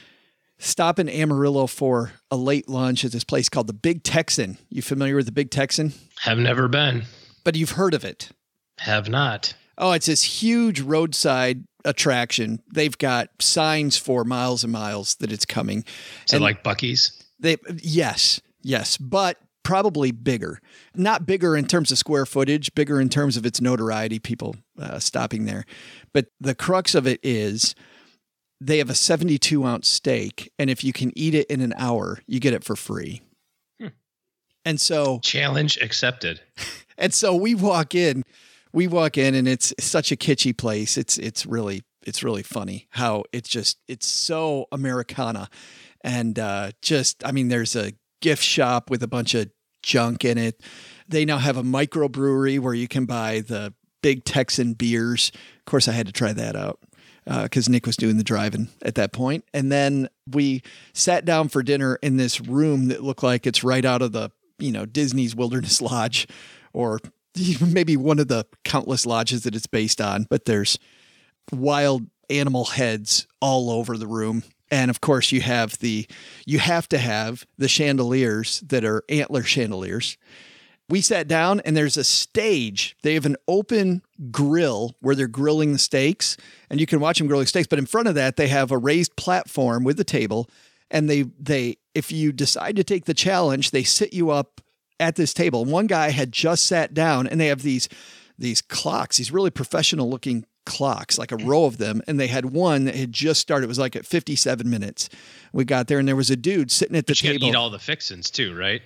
stop in Amarillo for a late lunch at this place called the Big Texan. You familiar with the Big Texan? Have never been. But you've heard of it. Have not. Oh, it's this huge roadside attraction. They've got signs for miles and miles that it's coming. Is it like Buc-ee's? They, yes, yes, but probably bigger. Not bigger in terms of square footage, bigger in terms of its notoriety, people uh, stopping there. But the crux of it is they have a seventy-two ounce steak, and if you can eat it in an hour, you get it for free. Hmm. And so challenge accepted. And so we walk in, we walk in and it's such a kitschy place. It's, it's really, it's really funny how it's just, it's so Americana and uh, just, I mean, there's a gift shop with a bunch of junk in it. They now have a microbrewery where you can buy the big Texan beers. Of course, I had to try that out because uh, Nick was doing the driving at that point. And then we sat down for dinner in this room that looked like it's right out of the, you know, Disney's Wilderness Lodge, or maybe one of the countless lodges that it's based on. But there's wild animal heads all over the room. And of course you have the, you have to have the chandeliers that are antler chandeliers. We sat down and there's a stage. They have an open grill where they're grilling the steaks, and you can watch them grilling steaks. But in front of that, they have a raised platform with a table. And they, they, if you decide to take the challenge, they sit you up at this table. One guy had just sat down, and they have these, these clocks, these really professional looking clocks, like a row of them. And they had one that had just started. It was like at fifty-seven minutes. We got there and there was a dude sitting at the but you table. Eat all the fixins too, right?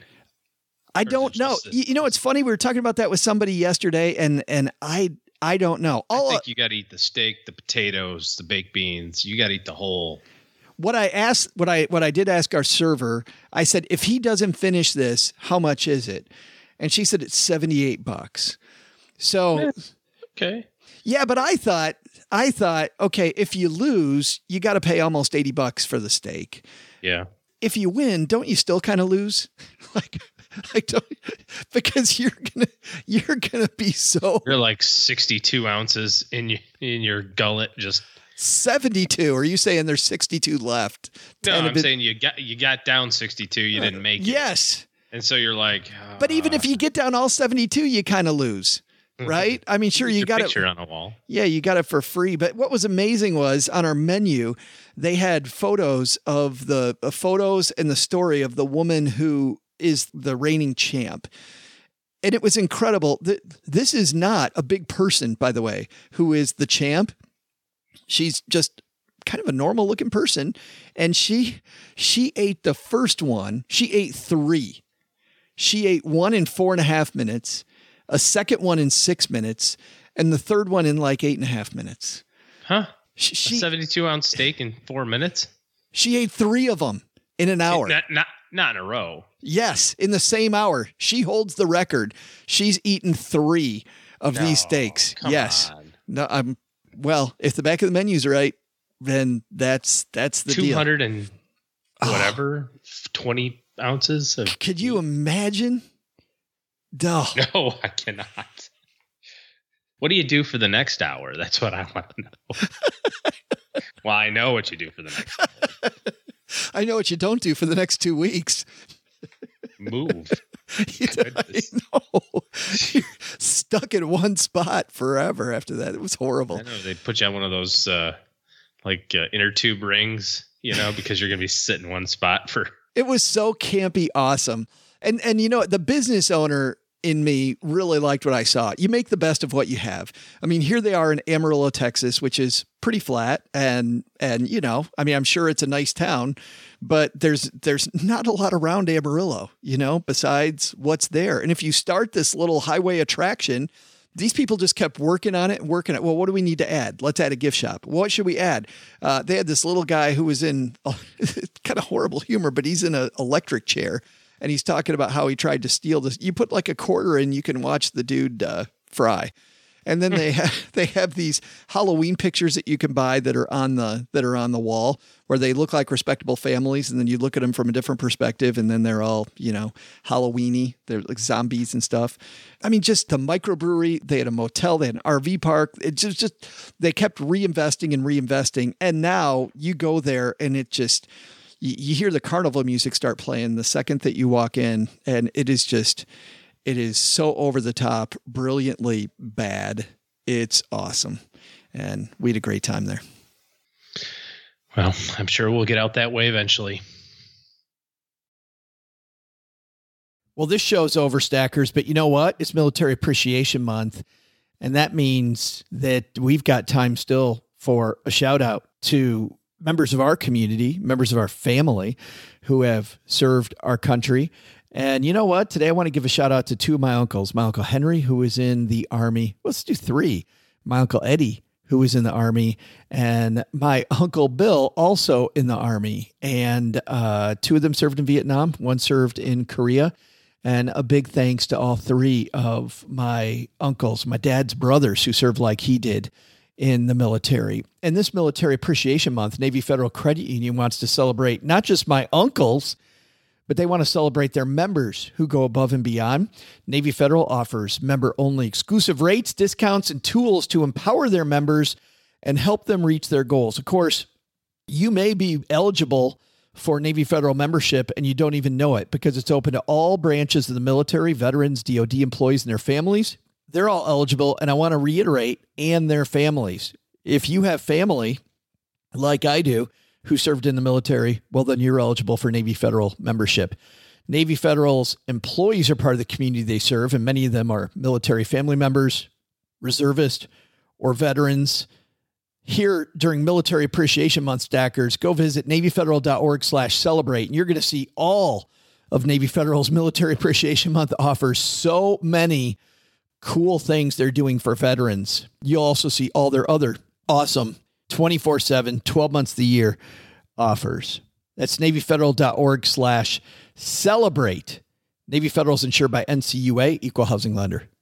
I don't know. A, you know, it's funny. We were talking about that with somebody yesterday, and, and I, I don't know. I All, think you got to eat the steak, the potatoes, the baked beans. You got to eat the whole. What I asked, what I, what I did ask our server, I said, if he doesn't finish this, how much is it? And she said, it's seventy-eight bucks. So, okay. Yeah, but I thought, I thought, okay, if you lose, you got to pay almost eighty bucks for the steak. Yeah. If you win, don't you still kind of lose? like, I don't, because you're gonna, you're gonna be so. You're like sixty-two ounces in your in your gullet, just seventy-two. Are you saying there's sixty-two left? No, I'm been, saying you got you got down sixty-two. You didn't make it. Yes. And so you're like, uh, but even if you get down all seventy-two, you kind of lose. Right? I mean, sure, you got picture it on a wall. Yeah, you got it for free. But what was amazing was on our menu, they had photos of the uh, photos and the story of the woman who is the reigning champ. And it was incredible. This is not a big person, by the way, who is the champ. She's just kind of a normal looking person. And she she ate the first one. She ate three. She ate one in four and a half minutes. A second one in six minutes, and the third one in like eight and a half minutes. Huh? She, a seventy-two ounce steak in four minutes? She ate three of them in an hour. Not, not, not in a row. Yes, in the same hour. She holds the record. She's eaten three of no, these steaks. Come yes. On. No, I'm well, if the back of the menu's right, then that's that's the two hundred deal. And whatever, oh. twenty ounces of Could you imagine? Duh. No, I cannot. What do you do for the next hour? That's what I want to know. Well, I know what you do for the next hour. I know what you don't do for the next two weeks. Move. You know, you're stuck in one spot forever after that. It was horrible. I know. They put you on one of those uh, like uh, inner tube rings, you know, because you're going to be sitting in one spot for. It was so campy awesome. And, and you know, the business owner in me really liked what I saw. You make the best of what you have. I mean, here they are in Amarillo, Texas, which is pretty flat. And, and, you know, I mean, I'm sure it's a nice town, but there's, there's not a lot around Amarillo, you know, besides what's there. And if you start this little highway attraction, these people just kept working on it and working it. Well, what do we need to add? Let's add a gift shop. What should we add? Uh, they had this little guy who was in oh, kind of horrible humor, but he's in an electric chair. And he's talking about how he tried to steal this. You put like a quarter in, you can watch the dude uh, fry. And then they have they have these Halloween pictures that you can buy that are on the that are on the wall where they look like respectable families, and then you look at them from a different perspective, and then they're all, you know, Halloween-y. They're like zombies and stuff. I mean, just the microbrewery. They had a motel. They had an R V park. It just just they kept reinvesting and reinvesting, and now you go there and it just. You hear the carnival music start playing the second that you walk in, and it is just, it is so over the top, brilliantly bad. It's awesome. And we had a great time there. Well, I'm sure we'll get out that way eventually. Well, this show's over, Stackers, but you know what? It's Military Appreciation Month, and that means that we've got time still for a shout out to members of our community, members of our family who have served our country. And you know what? Today I want to give a shout out to two of my uncles. My Uncle Henry, who was in the Army. Let's do three. My Uncle Eddie, who was in the Army, and my Uncle Bill, also in the Army. And uh, two of them served in Vietnam. One served in Korea. And a big thanks to all three of my uncles, my dad's brothers who served like he did in the military. And this Military Appreciation Month, Navy Federal Credit Union wants to celebrate not just my uncles, but they want to celebrate their members who go above and beyond. Navy Federal offers member-only exclusive rates, discounts, and tools to empower their members and help them reach their goals. Of course, you may be eligible for Navy Federal membership and you don't even know it because it's open to all branches of the military, veterans, D O D employees, and their families. They're all eligible, and I want to reiterate, and their families. If you have family, like I do, who served in the military, well, then you're eligible for Navy Federal membership. Navy Federal's employees are part of the community they serve, and many of them are military family members, reservists, or veterans. Here during Military Appreciation Month, stackers, go visit NavyFederal.org slash celebrate, and you're going to see all of Navy Federal's Military Appreciation Month offers. So many cool things they're doing for veterans. You'll also see all their other awesome twenty-four seven, twelve months of the year offers. That's NavyFederal.org slash celebrate. Navy Federal is insured by N C U A, Equal Housing Lender.